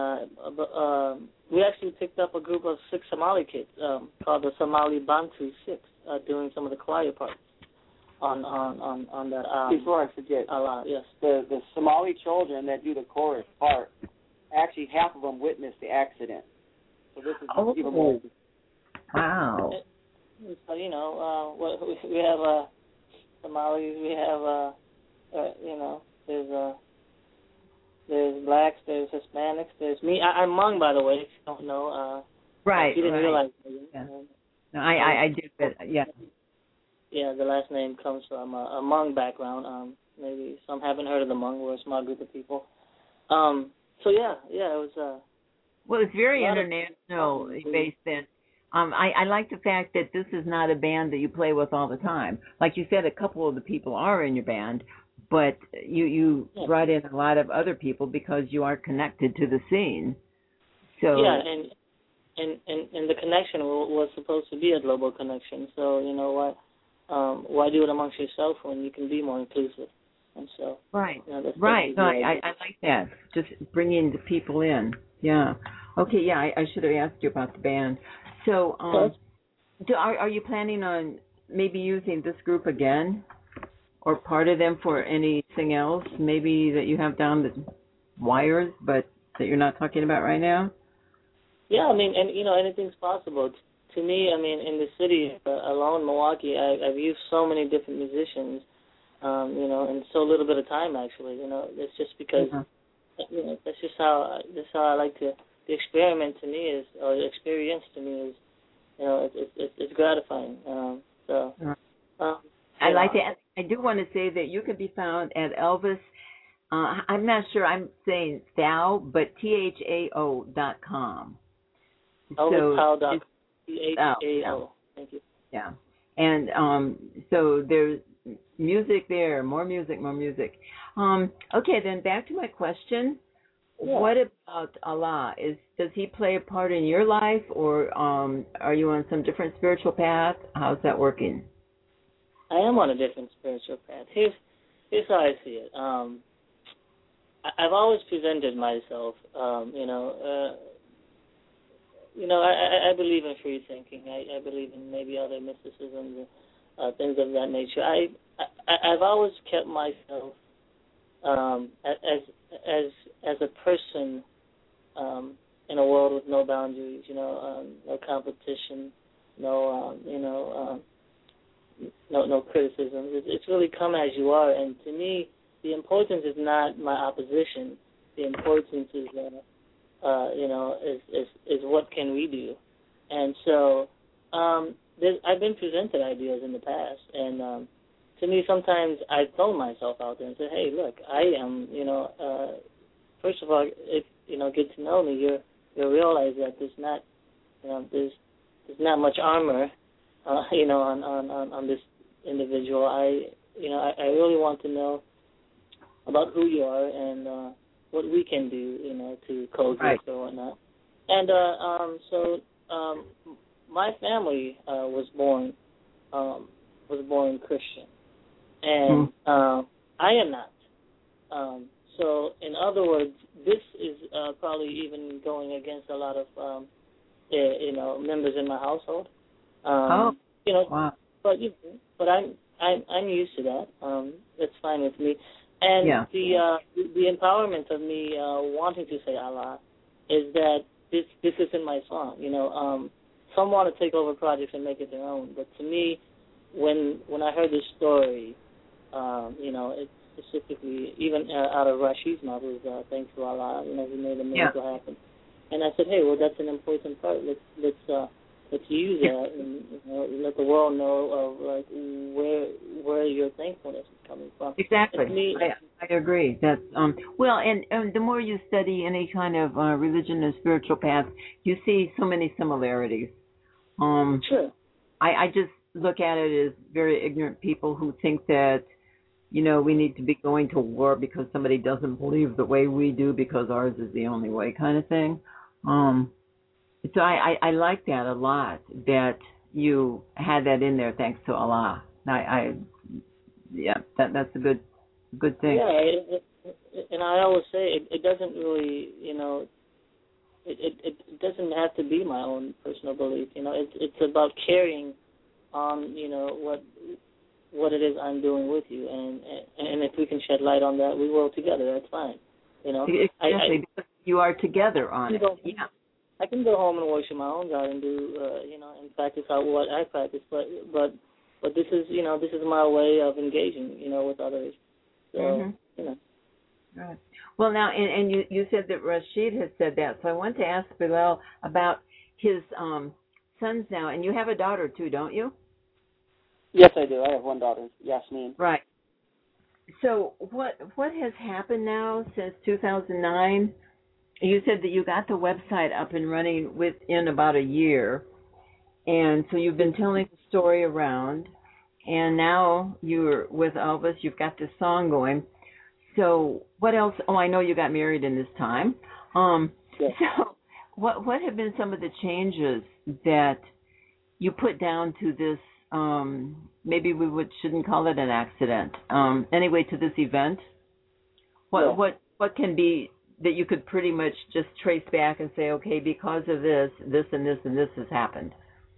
we actually picked up a group of 6 Somali kids called the Somali Bantu 6, doing some of the choir parts on that. Before I forget, yes, the Somali children that do the chorus part, actually half of them witnessed the accident. So this is even more. Wow. So we have Somalis, we have there's blacks, there's Hispanics, there's me. I'm Hmong, by the way, if you don't know. Right. You didn't realize. Yeah. No, I did, but yeah. Yeah, the last name comes from a Hmong background. Maybe some haven't heard of the Hmong. We're a small group of people. So it was. Well, it's very international based then. I like the fact that this is not a band that you play with all the time. Like you said, a couple of the people are in your band, but you brought in a lot of other people because you are connected to the scene. So and the connection was supposed to be a global connection. So you know what? Why do it amongst yourself when you can be more inclusive? And so right. No, I like that. Just bringing the people in. Yeah. Okay. Yeah. I should have asked you about the band. So, are you planning on maybe using this group again, or part of them for anything else? Maybe that you have down the wires, but that you're not talking about right now. Yeah, I mean, and anything's possible. To me, I mean, in the city alone, Milwaukee, I've used so many different musicians, in so little bit of time. Actually, it's just because that's just how I like to. The experiment to me is, or the experience to me is, it's gratifying. I like to. I do want to say that you can be found at Elvis. I'm not sure I'm saying Thao, but THAO.com. ElvisPowell.com. THAO. Thank you. Yeah, and so there's music there, more music. Okay, then back to my question. Yeah. What about Allah? Does he play a part in your life, or are you on some different spiritual path? How's that working? I am on a different spiritual path. Here's how I see it. I've always presented myself. I believe in free thinking. I believe in maybe other mysticisms, things of that nature. I've always kept myself as a person in a world with no boundaries, no competition, no criticism. It's really come as you are, and to me, the importance is not my opposition. The importance is, is what can we do, and so I've been presented ideas in the past, and to me, sometimes I throw myself out there and say, "Hey, look, I am, first of all, if get to know me, you'll realize that there's not, there's not much armor, on this individual. I really want to know about who you are and what we can do, to coexist or whatnot. And so my family was born Christian. And I am not. So, in other words, this is probably even going against a lot of, members in my household. Wow. But I'm used to that. That's fine with me. And the empowerment of me wanting to say Allah is that this isn't my song. Some want to take over projects and make it their own. But to me, when I heard this story, it's specifically, even out of Rashid's mouth, was thanks to Allah, He made a miracle happen. And I said, hey, well, that's an important part. Let's use that and let the world know of where your thankfulness is coming from. Exactly. I agree. That's well, and the more you study any kind of religion and spiritual path, you see so many similarities. Sure. I just look at it as very ignorant people who think that we need to be going to war because somebody doesn't believe the way we do because ours is the only way, kind of thing. So I like that a lot, that you had that in there, thanks to Allah. That's a good thing. Yeah, and I always say it doesn't really, it doesn't have to be my own personal belief. It's about carrying on, what it is I'm doing with you, and if we can shed light on that, we will together. That's fine. Exactly, because you are together on it. I can go home and worship my own God and do, and practice out what I practice, but this is, this is my way of engaging, with others. So, Right. Well, now, and you said that Rashid has said that, so I want to ask Bilal about his sons now, and you have a daughter too, don't you? Yes, I do. I have one daughter, Yasmin. Right. So what has happened now since 2009? You said that you got the website up and running within about a year, and so you've been telling the story around, and now you're with Elvis. You've got this song going. So what else? Oh, I know you got married in this time. Yes. So what have been some of the changes that you put down to this? Maybe we shouldn't call it an accident. Anyway, to this event, what can be that you could pretty much just trace back and say, okay, because of this, this and this and this has happened?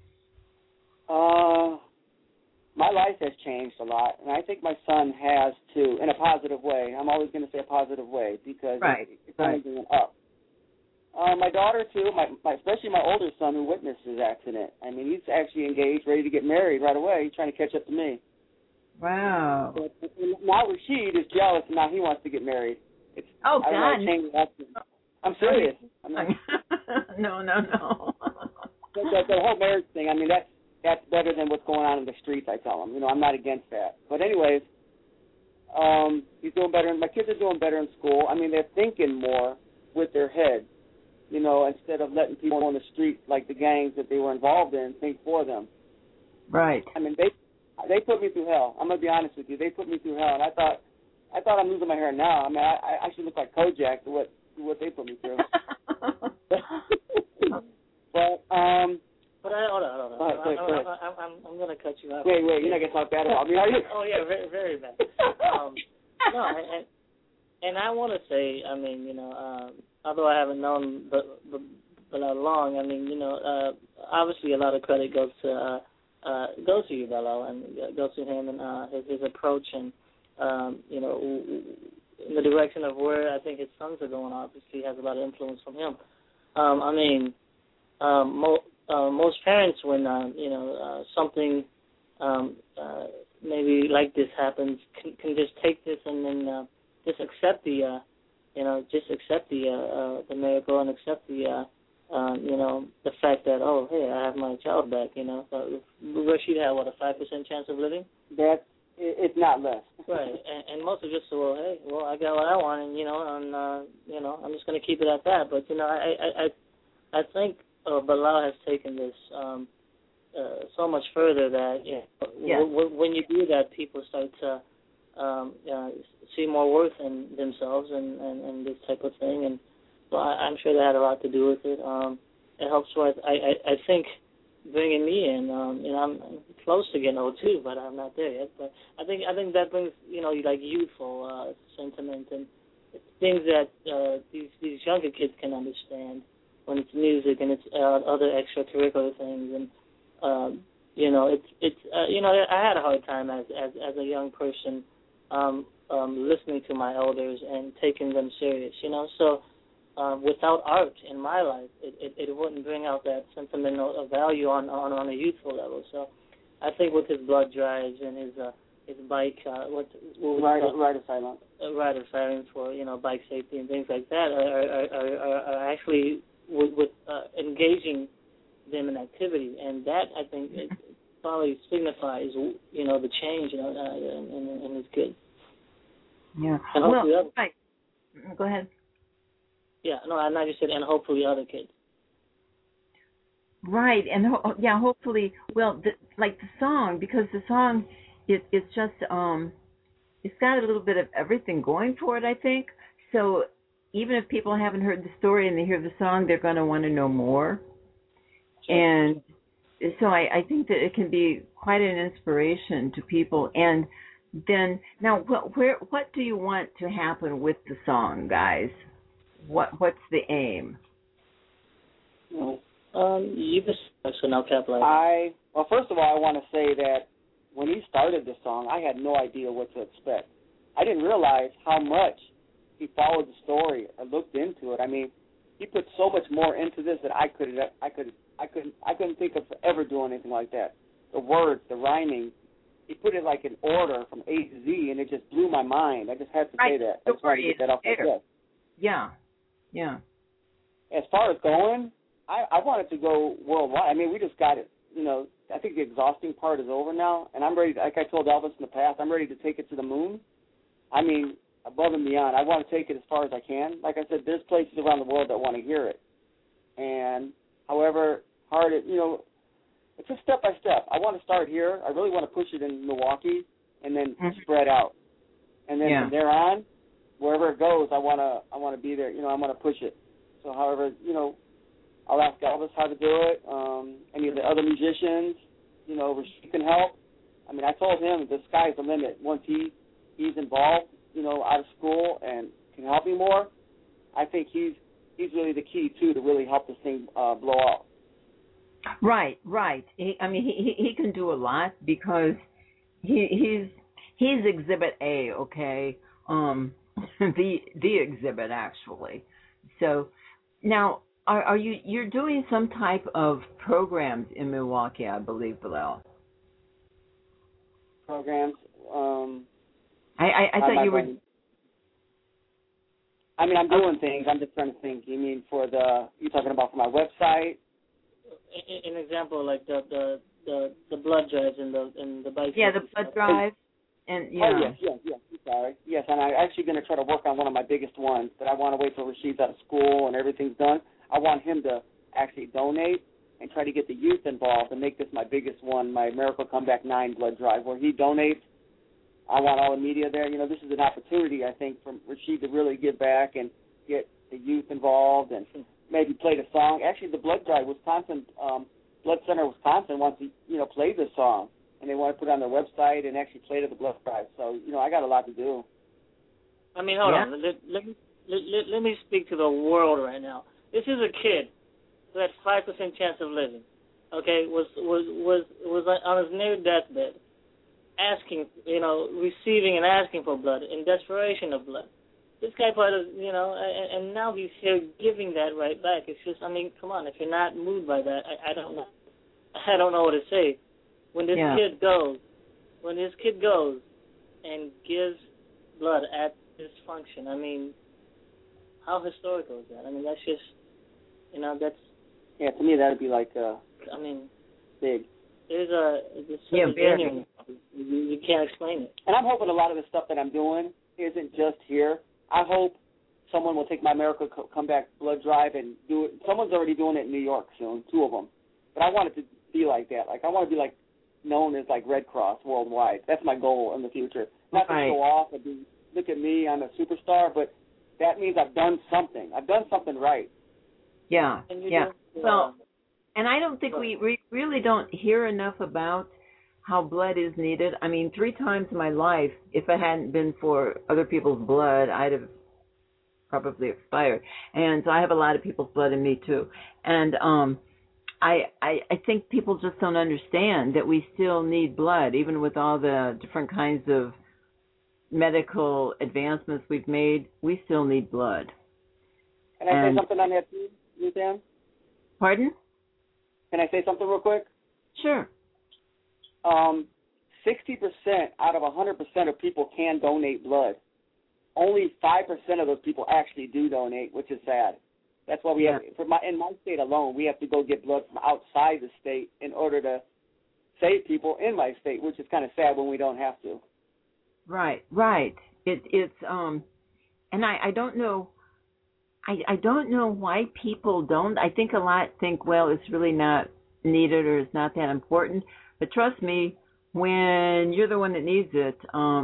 My life has changed a lot, and I think my son has too, in a positive way. I'm always going to say a positive way because it's only going up. My daughter too, especially my older son who witnessed his accident. I mean, he's actually engaged, ready to get married right away. He's trying to catch up to me. Wow. But now Rashid is jealous, and now he wants to get married. Oh, I God. want to change that. I'm serious. No. The whole marriage thing, I mean, that's better than what's going on in the streets, I tell them. You know, I'm not against that. But anyways, he's doing better. My kids are doing better in school. I mean, they're thinking more with their head, you know, instead of letting people on the street, like the gangs that they were involved in, think for them. Right. I mean, they put me through hell. I'm going to be honest with you. They put me through hell. And I thought I'm losing my hair now. I mean, I actually look like Kojak to what they put me through. But hold on. I'm going to cut you off. Wait, you're not going to talk bad about me, are you? Oh, yeah, very, very bad. No, and I want to say, I mean, you know, although I haven't known but long, I mean, you know, obviously a lot of credit goes to you, Bello, and goes to him and his approach and, you know, in the direction of where I think his sons are going. Obviously, has a lot of influence from him. I mean, most parents, when you know, something maybe like this happens, can just take this and then just accept the miracle and accept the you know, the fact that, oh, hey, I have my child back. You know, Rashid had what, a 5% chance of living? It's not less. Right, and most of us say, well, hey, I got what I want, and you know, I'm just going to keep it at that. But you know, I think Bilal has taken this so much further that when you do that, people start to see more worth in themselves and this type of thing. And so I'm sure that had a lot to do with it. It helps with, I think, bringing me in. You know, I'm close to getting old too, but I'm not there yet. But I think that brings, you know, like youthful sentiment and things that these younger kids can understand when it's music and it's other extracurricular things. And you know, it's you know, I had a hard time as a young person listening to my elders and taking them serious. You know, so. Without art in my life, it wouldn't bring out that sentimental value on a youthful level. So, I think with his blood drives and his bike, rider silence for, you know, bike safety and things like that are actually with engaging them in activity, and that I think it probably signifies, you know, the change, you know, in his kids. Yeah. And right. Go ahead. Yeah, no, I just said, and hopefully other kids. Right, and hopefully, like the song, because the song, it's just, it's got a little bit of everything going for it, I think. So even if people haven't heard the story and they hear the song, they're going to want to know more. Sure. And so I think that it can be quite an inspiration to people. And then, now, what do you want to happen with the song, guys? What's the aim? You just so now capitalize. Well, first of all, I want to say that when he started the song, I had no idea what to expect. I didn't realize how much he followed the story or looked into it. I mean, he put so much more into this that I couldn't think of ever doing anything like that. The words, the rhyming, he put it like in order from A to Z, and it just blew my mind. I just had to say that. I just wanted to get that off my chest. Yeah. As far as going, I wanted to go worldwide. I mean, we just got it. You know, I think the exhausting part is over now, and I'm ready. Like I told Elvis in the past, I'm ready to take it to the moon. I mean, above and beyond. I want to take it as far as I can. Like I said, there's places around the world that want to hear it, and however hard it, you know, it's just step by step. I want to start here. I really want to push it in Milwaukee, and then spread out, and then from there on, wherever it goes, I want to be there. You know, I want to push it. So, however, you know, I'll ask Elvis how to do it. Any of the other musicians, you know, Rashid can help. I mean, I told him the sky's the limit. Once he's involved, you know, out of school and can help me more, I think he's really the key too to really help this thing blow up. Right. He can do a lot because he's Exhibit A, okay. The exhibit actually. So now you're doing some type of programs in Milwaukee, I believe, Bilal. Programs. I thought you were. I mean, I'm doing things. I'm just trying to think. You mean you talking about for my website? An example, like the blood drives and the bike. Yeah, the blood drive. And yeah. Oh, yes. I'm sorry. Yes, and I'm actually going to try to work on one of my biggest ones, but I want to wait till Rashid's out of school and everything's done. I want him to actually donate and try to get the youth involved and make this my biggest one, my Miracle Comeback 9 blood drive, where he donates. I want all the media there. You know, this is an opportunity, I think, for Rashid to really give back and get the youth involved and maybe play the song. Actually, the blood drive, Blood Center Wisconsin wants to, play this song. And they want to put it on their website and actually play to the blood drive. So, I got a lot to do. I mean, hold on. Let me speak to the world right now. This is a kid who had 5% chance of living. Okay, was on his near deathbed, asking, receiving and asking for blood, in desperation of blood. This guy and now he's here giving that right back. It's just, I mean, come on. If you're not moved by that, I don't know. I don't know what to say. When this kid goes and gives blood at this function, I mean, how historical is that? I mean, that's just, that's... Yeah, to me that would be like, big. Genuine. You can't explain it. And I'm hoping a lot of the stuff that I'm doing isn't just here. I hope someone will take my Miracle Comeback blood drive and do it. Someone's already doing it in New York soon, 2 of them. But I want it to be like that. Like, I want to be like, known as like Red Cross worldwide. That's my goal in the future. Not to show off and be, look at me, I'm a superstar, but that means I've done something. I've done something right. Yeah, Well, and I don't think we really don't hear enough about how blood is needed. I mean, 3 times in my life, if it hadn't been for other people's blood, I'd have probably expired. And so I have a lot of people's blood in me too. And I think people just don't understand that we still need blood, even with all the different kinds of medical advancements we've made. We still need blood. Can I say something on that too, Ruthann? Pardon? Can I say something real quick? Sure. 60% out of 100% of people can donate blood. Only 5% of those people actually do donate, which is sad. That's why we have, in my state alone, we have to go get blood from outside the state in order to save people in my state, which is kind of sad when we don't have to. Right. It's and I don't know. I don't know why people don't. I think a lot think, well, it's really not needed or it's not that important. But trust me, when you're the one that needs it,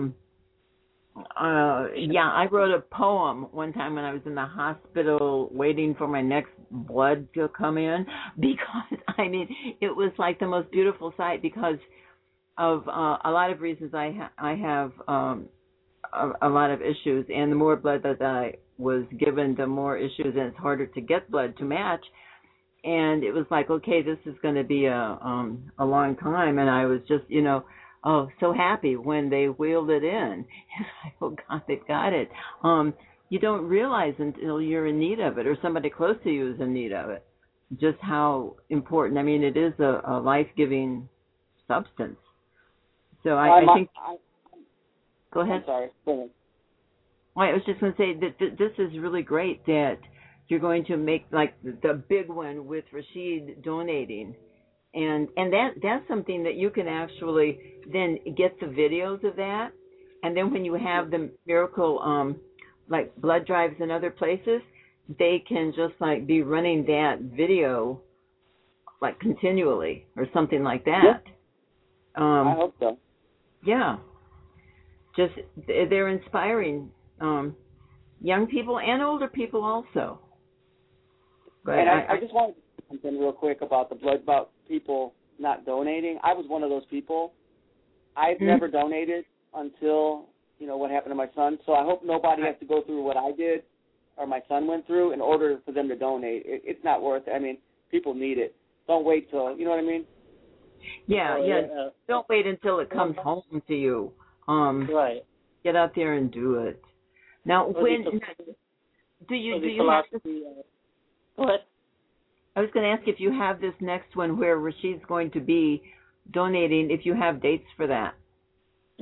I wrote a poem one time when I was in the hospital waiting for my next blood to come in, because, I mean, it was like the most beautiful sight because of a lot of reasons. I have a lot of issues, and the more blood that I was given, the more issues, and it's harder to get blood to match. And it was like, okay, this is going to be a long time, and I was just, so happy when they wheeled it in. It's like, oh, God, they've got it. You don't realize until you're in need of it or somebody close to you is in need of it just how important. I mean, it is a life-giving substance. So I think... Go ahead. I'm sorry. Go ahead. Well, I was just going to say that this is really great that you're going to make, like, the big one with Rashid donating. And that's something that you can actually then get the videos of that. And then when you have the miracle, like blood drives in other places, they can just like be running that video like continually or something like that. I hope so. Yeah. Just they're inspiring young people and older people also. But and I just want to say something real quick about the blood, about people not donating. I was one of those people. I've never donated until, what happened to my son. So I hope nobody has to go through what I did or my son went through in order for them to donate. It's not worth it. I mean, people need it. Don't wait till, you know what I mean? Yeah. Don't wait until it comes home to you. Right. Get out there and do it. Now, when do you have this? Go ahead. I was going to ask if you have this next one where Rashid's going to be donating, if you have dates for that.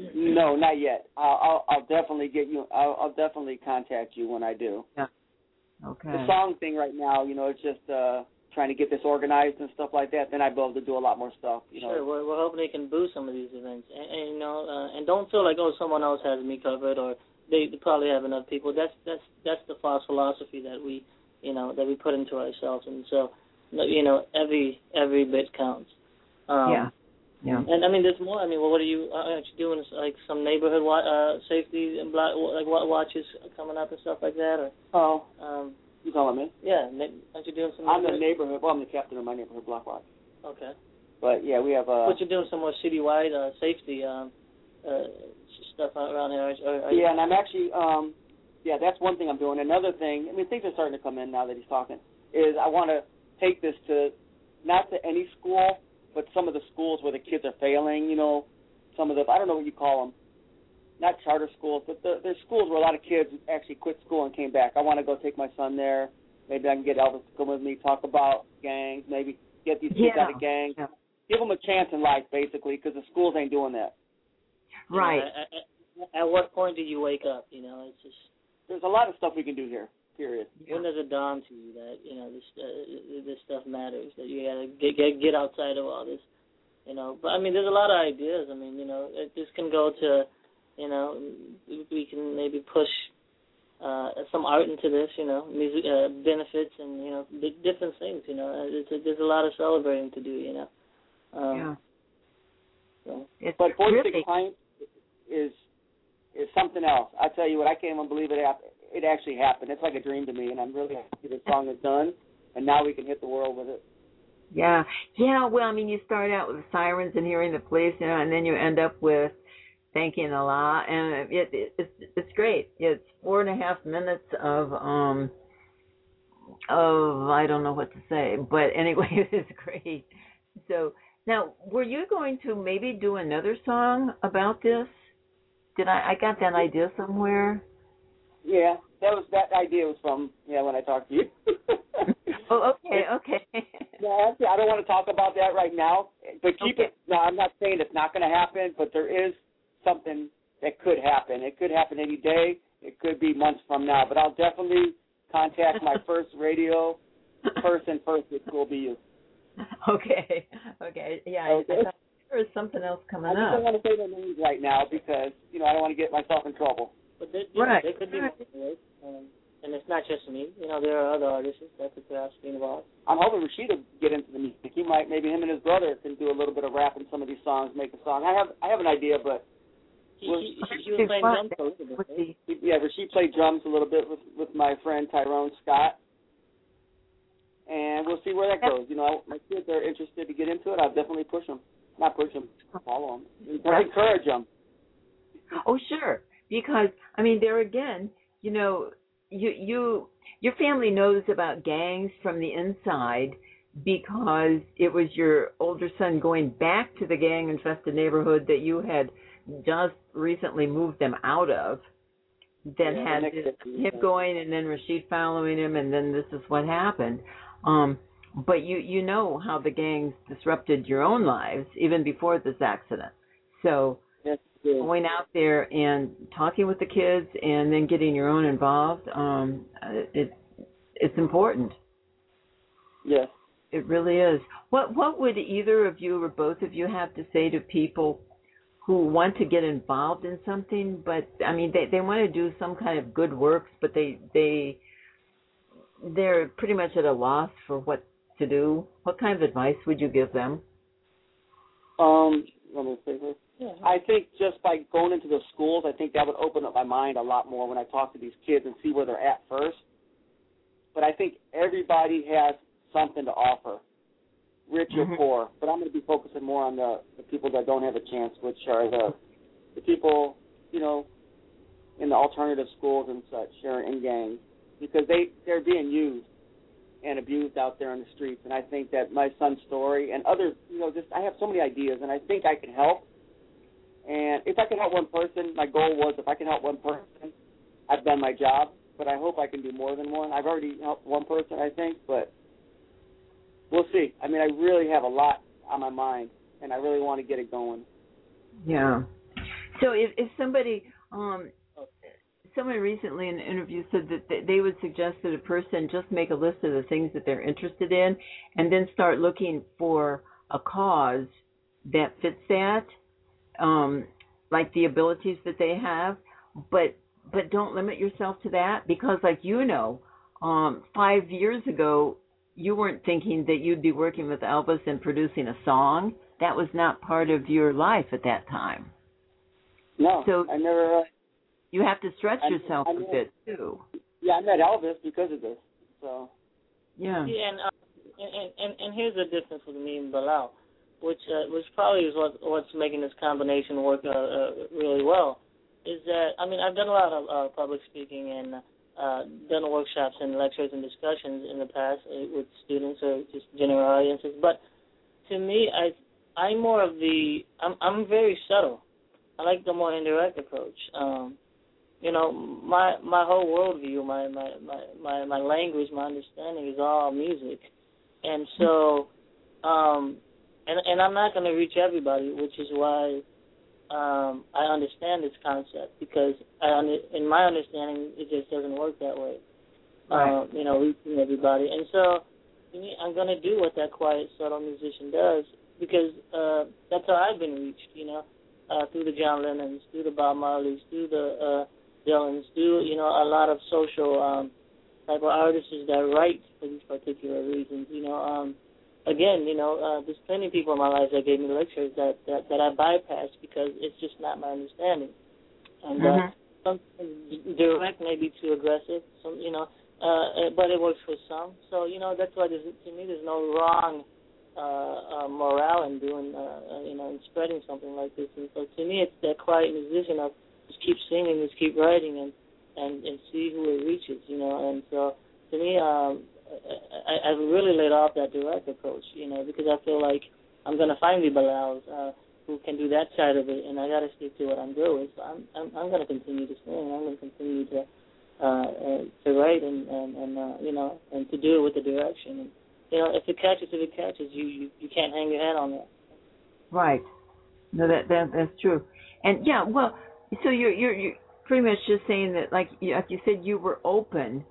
No, not yet. I'll definitely get you. I'll definitely contact you when I do. Yeah. Okay. The song thing right now, it's just trying to get this organized and stuff like that. Then I'll be able to do a lot more stuff. Sure. We're hoping they can boost some of these events, and and don't feel like someone else has me covered or they probably have enough people. That's the false philosophy that we that we put into ourselves, and so every bit counts. Yeah. And I mean, there's more. I mean, what are you actually doing? Like some neighborhood safety and watches coming up and stuff like that, or? You calling me? Yeah, aren't you doing some? I'm the neighborhood. Well, I'm the captain of my neighborhood block watch. Okay. But yeah, we have. But you're doing some more citywide safety stuff around here. And I'm actually. That's one thing I'm doing. Another thing, I mean, things are starting to come in now that he's talking. Is I want to take this to not to any school, but some of the schools where the kids are failing. Some of the I don't know what you call them. Not charter schools, but there's schools where a lot of kids actually quit school and came back. I want to go take my son there. Maybe I can get Elvis to come with me, talk about gangs, maybe get these kids out of gangs. Yeah. Give them a chance in life, basically, because the schools ain't doing that. Right. At what point do you wake up? It's just... There's a lot of stuff we can do here, period. When does it dawn to you that, this stuff matters, that you got to get outside of all this, But, I mean, there's a lot of ideas. I mean, this can go to... we can maybe push some art into this, music benefits and different things. There's a lot of celebrating to do. So. But 46 Pints is something else. I tell you what, I can't even believe it actually happened. It's like a dream to me, and I'm really happy the song is done, and now we can hit the world with it. Yeah. Well, I mean, you start out with the sirens and hearing the police, and then you end up with thanking Allah, and it's great. It's 4.5 minutes of I don't know what to say, but anyway, it's great. So now, were you going to maybe do another song about this? Did I got that idea somewhere? Yeah, that idea was from when I talked to you. Oh, okay. No, actually, I don't want to talk about that right now, but keep it. No, I'm not saying it's not going to happen, but there is something that could happen. It could happen any day. It could be months from now. But I'll definitely contact my first radio person first, which will be you. Okay. Yeah, okay. I thought there was something else coming up. I just don't want to say their names right now because, I don't want to get myself in trouble. But they could be more, and it's not just me. There are other artists that could perhaps be involved. I'm hoping Rashid will get into the music. He might, maybe him and his brother can do a little bit of rap in some of these songs, make a song. I have an idea, but... He was playing drums a little bit. Yeah, Rashid played drums a little bit with my friend Tyrone Scott. And we'll see where that goes. My kids are interested to get into it. I'll definitely push them. Not push them, follow them. Encourage them. Oh, sure. Because, I mean, there again, your family knows about gangs from the inside because it was your older son going back to the gang-infested neighborhood that you had just recently moved them out of, then had him going and then Rashid following him, and then this is what happened. But you know how the gangs disrupted your own lives even before this accident. So going out there and talking with the kids and then getting your own involved, it's important. Yes. It really is. What would either of you or both of you have to say to people who want to get involved in something, but I mean they want to do some kind of good works, but they're pretty much at a loss for what to do? What kind of advice would you give them? Let me say this. Yeah. I think just by going into the schools, I think that would open up my mind a lot more when I talk to these kids and see where they're at first. But I think everybody has something to offer, rich or poor. But I'm going to be focusing more on the people that don't have a chance, which are the people, in the alternative schools and such, or in gangs, because they're being used and abused out there in the streets. And I think that my son's story and others, I have so many ideas, and I think I can help. And if I can help one person, my goal was if I can help one person, I've done my job. But I hope I can do more than one. I've already helped one person, I think, but we'll see. I mean, I really have a lot on my mind, and I really want to get it going. Yeah. So if somebody, someone recently in an interview said that they would suggest that a person just make a list of the things that they're interested in and then start looking for a cause that fits that, like the abilities that they have, but don't limit yourself to that, because 5 years ago, you weren't thinking that you'd be working with Elvis and producing a song. That was not part of your life at that time. No, so I never. You have to stretch yourself a bit too. Yeah, I met Elvis because of this. So. Yeah. Yeah, and here's the difference with me and Bilal, which probably is what's making this combination work really well, is that I've done a lot of public speaking and done workshops and lectures and discussions in the past with students or just general audiences, but to me, I'm more of I'm very subtle. I like the more indirect approach. My whole worldview, my language, my understanding is all music, and so, and I'm not going to reach everybody, which is why I understand this concept, because in my understanding, it just doesn't work that way. Right. Reaching everybody, and so I'm going to do what that quiet, subtle musician does, because that's how I've been reached. Through the John Lennons, through the Bob Marleys, through the Dylans, through a lot of social type of artists that write for these particular reasons. There's plenty of people in my life that gave me lectures that I bypassed because it's just not my understanding. And some direct may be too aggressive, but it works for some. So that's why to me there's no wrong morale in doing, in spreading something like this. And so to me, it's that quiet musician of just keep singing, just keep writing, and see who it reaches, And so to me, I've really laid off that direct approach, because I feel like I'm going to find the Bilals who can do that side of it, and I got to stick to what I'm doing. So I'm going to continue to sing. I'm going to continue to write and to do it with the direction. And, if it catches, you can't hang your head on that. Right. No, that's true. And yeah, well, so you're pretty much just saying that, like you said, you were open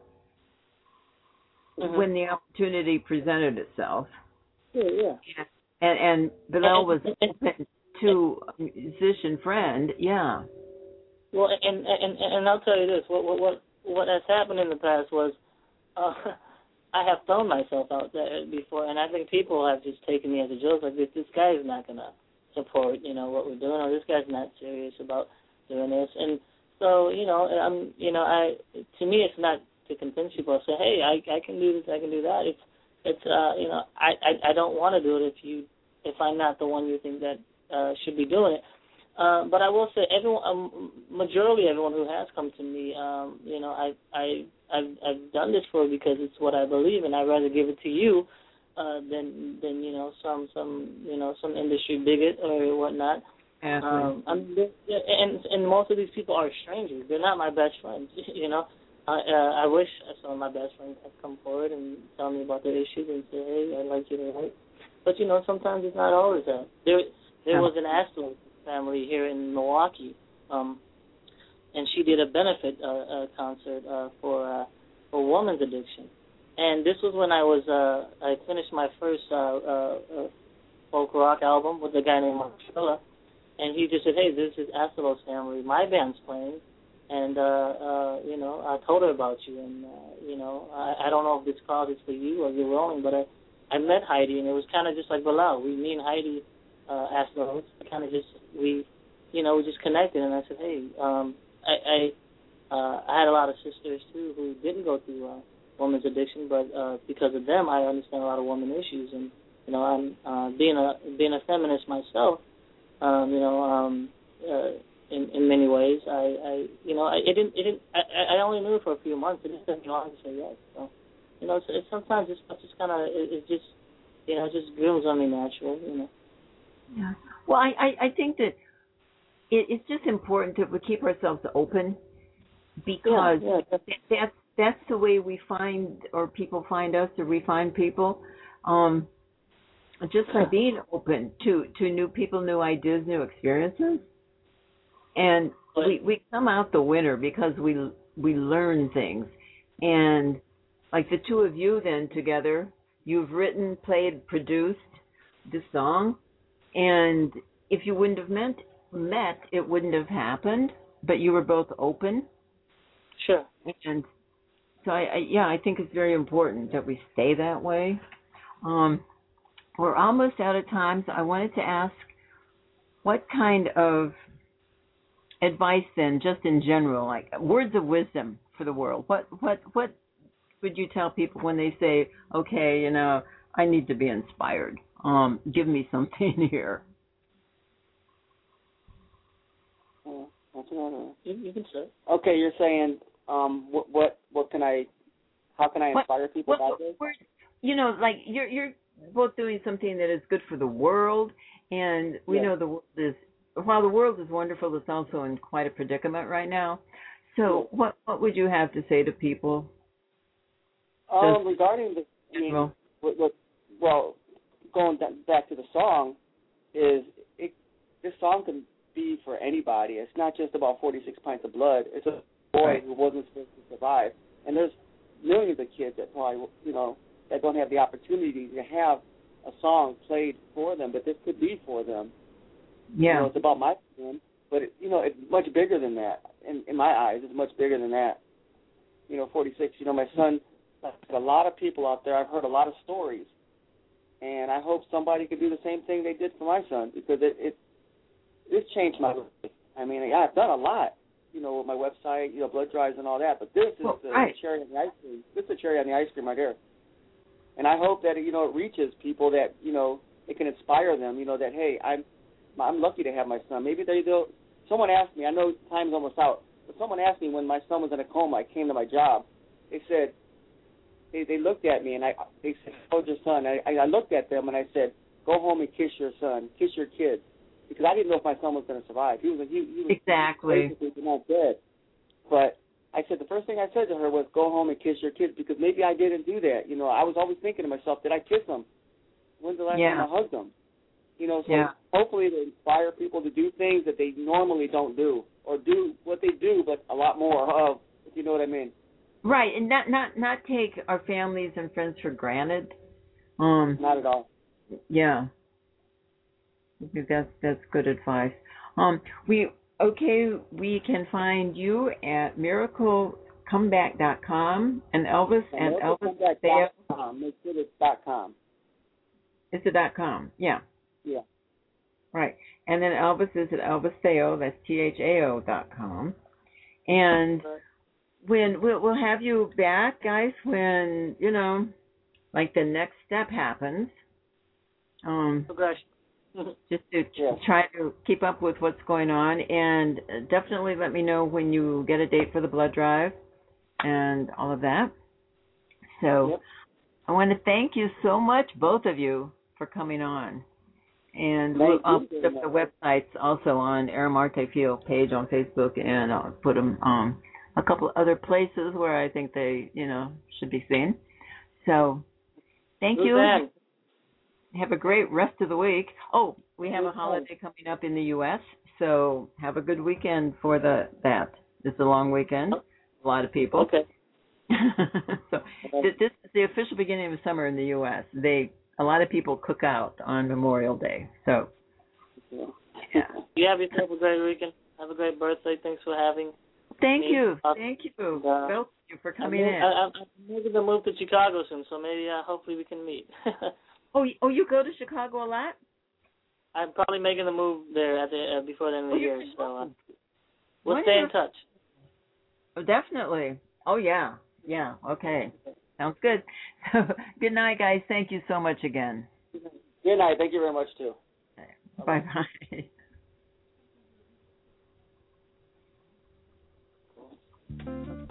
when the opportunity presented itself. Yeah. And Bilal was open to a musician friend. Yeah. Well, and I'll tell you this: what has happened in the past was. I have thrown myself out there before, and I think people have just taken me as a joke. Like, this guy is not going to support, what we're doing, or this guy's not serious about doing this. And so, to me, it's not to convince people to say, hey, I can do this, I can do that. It's I don't want to do it if I'm not the one you think that should be doing it. But I will say, majority everyone who has come to me, I've done this for because it's what I believe, and I'd rather give it to you than some industry bigot or whatnot. And most of these people are strangers. They're not my best friends. I wish some of my best friends had come forward and tell me about their issues and say, hey, I'd like you to write. But sometimes it's not always that. There was an Astro family here in Milwaukee, and she did a benefit concert for women's addiction. And this was when I finished my first folk rock album with a guy named Mark Trilla, and he just said, hey, this is Astalos family, my band's playing, and I told her about you, and I don't know if this cause is for you or you're willing, but I met Heidi, and it was kind of just like Bilal. Me and Heidi Astalos kind of we just connected, and I said, hey, I had a lot of sisters too who didn't go through women's addiction, but because of them, I understand a lot of women issues, and I'm being a feminist myself. In many ways, I only knew it for a few months. It just took me long to say yes. So, it's sometimes this stuff just kind of it just grooms on me naturally. Yeah. Well, I think that it's just important that we keep ourselves open, because that's the way we find, or people find us, or we find people, just by being open to new people, new ideas, new experiences. And we come out the winner because we learn things. And like the two of you then together, you've written, played, produced this song. And if you wouldn't have met, it wouldn't have happened. But you were both open. Sure. And so I think it's very important that we stay that way. We're almost out of time, so I wanted to ask, what kind of advice then, just in general, like words of wisdom for the world? What would you tell people when they say, okay, I need to be inspired? Give me something here. You can say. Okay, you're saying, what can I? How can I inspire people about this? Like you're both doing something that is good for the world, and we know the world is. While the world is wonderful, it's also in quite a predicament right now. So, what would you have to say to people? Regarding going back to the song, this song can be for anybody. It's not just about 46 pints of blood. It's a boy who wasn't supposed to survive, and there's millions of kids that probably that don't have the opportunity to have a song played for them, but this could be for them. Yeah, it's about my son, but it's much bigger than that. In my eyes, it's much bigger than that. 46. My son. Like a lot of people out there, I've heard a lot of stories, and I hope somebody could do the same thing they did for my son, because it's changed my life. I mean, I've done a lot, with my website, blood drives and all that, but this is the cherry on the ice cream. This is the cherry on the ice cream right here. And I hope that it reaches people that it can inspire them. That hey, I'm lucky to have my son. Maybe they'll. Someone asked me. I know time's almost out, but someone asked me when my son was in a coma. I came to my job. They said. They looked at me and they said, "How's your son?" I looked at them and I said, "Go home and kiss your son, kiss your kids," because I didn't know if my son was going to survive. He was exactly basically not dead. But I said the first thing I said to her was, "Go home and kiss your kids," because maybe I didn't do that. I was always thinking to myself, "Did I kiss them? When's the last time I hugged them?" So hopefully to inspire people to do things that they normally don't do, or do what they do but a lot more of, if you know what I mean. Right, and not take our families and friends for granted. Not at all. Yeah, I think that's good advice. We can find you at miraclecomeback.com and Elvis and Elvis Theo.com. Make sure it's .com. It's a .com. Yeah. Yeah. Right, and then Elvis is at Elvis Theo. That's THAO.com, and. When we'll have you back, guys, when, like the next step happens. Just to try to keep up with what's going on, and definitely let me know when you get a date for the blood drive and all of that. So I want to thank you so much, both of you, for coming on. And I'll put up the websites also on Aaron Marte Field page on Facebook, and I'll put them a couple other places where I think they, should be seen. So, thank you. Have a great rest of the week. Oh, we have a holiday coming up in the U.S., so have a good weekend for that. It's a long weekend. A lot of people. Okay. So, this is the official beginning of summer in the U.S. A lot of people cook out on Memorial Day. So, yeah. You have yourself a great weekend. Have a great birthday. Thanks for having Thank you. Thank you. Thank you for coming in. I'm making the move to Chicago soon, so maybe hopefully we can meet. Oh, you go to Chicago a lot? I'm probably making the move there at before the end of the year, so we'll stay in touch. Oh, definitely. Oh, yeah. Yeah, okay. Sounds good. So, good night, guys. Thank you so much again. Good night. Thank you very much, too. Bye-bye.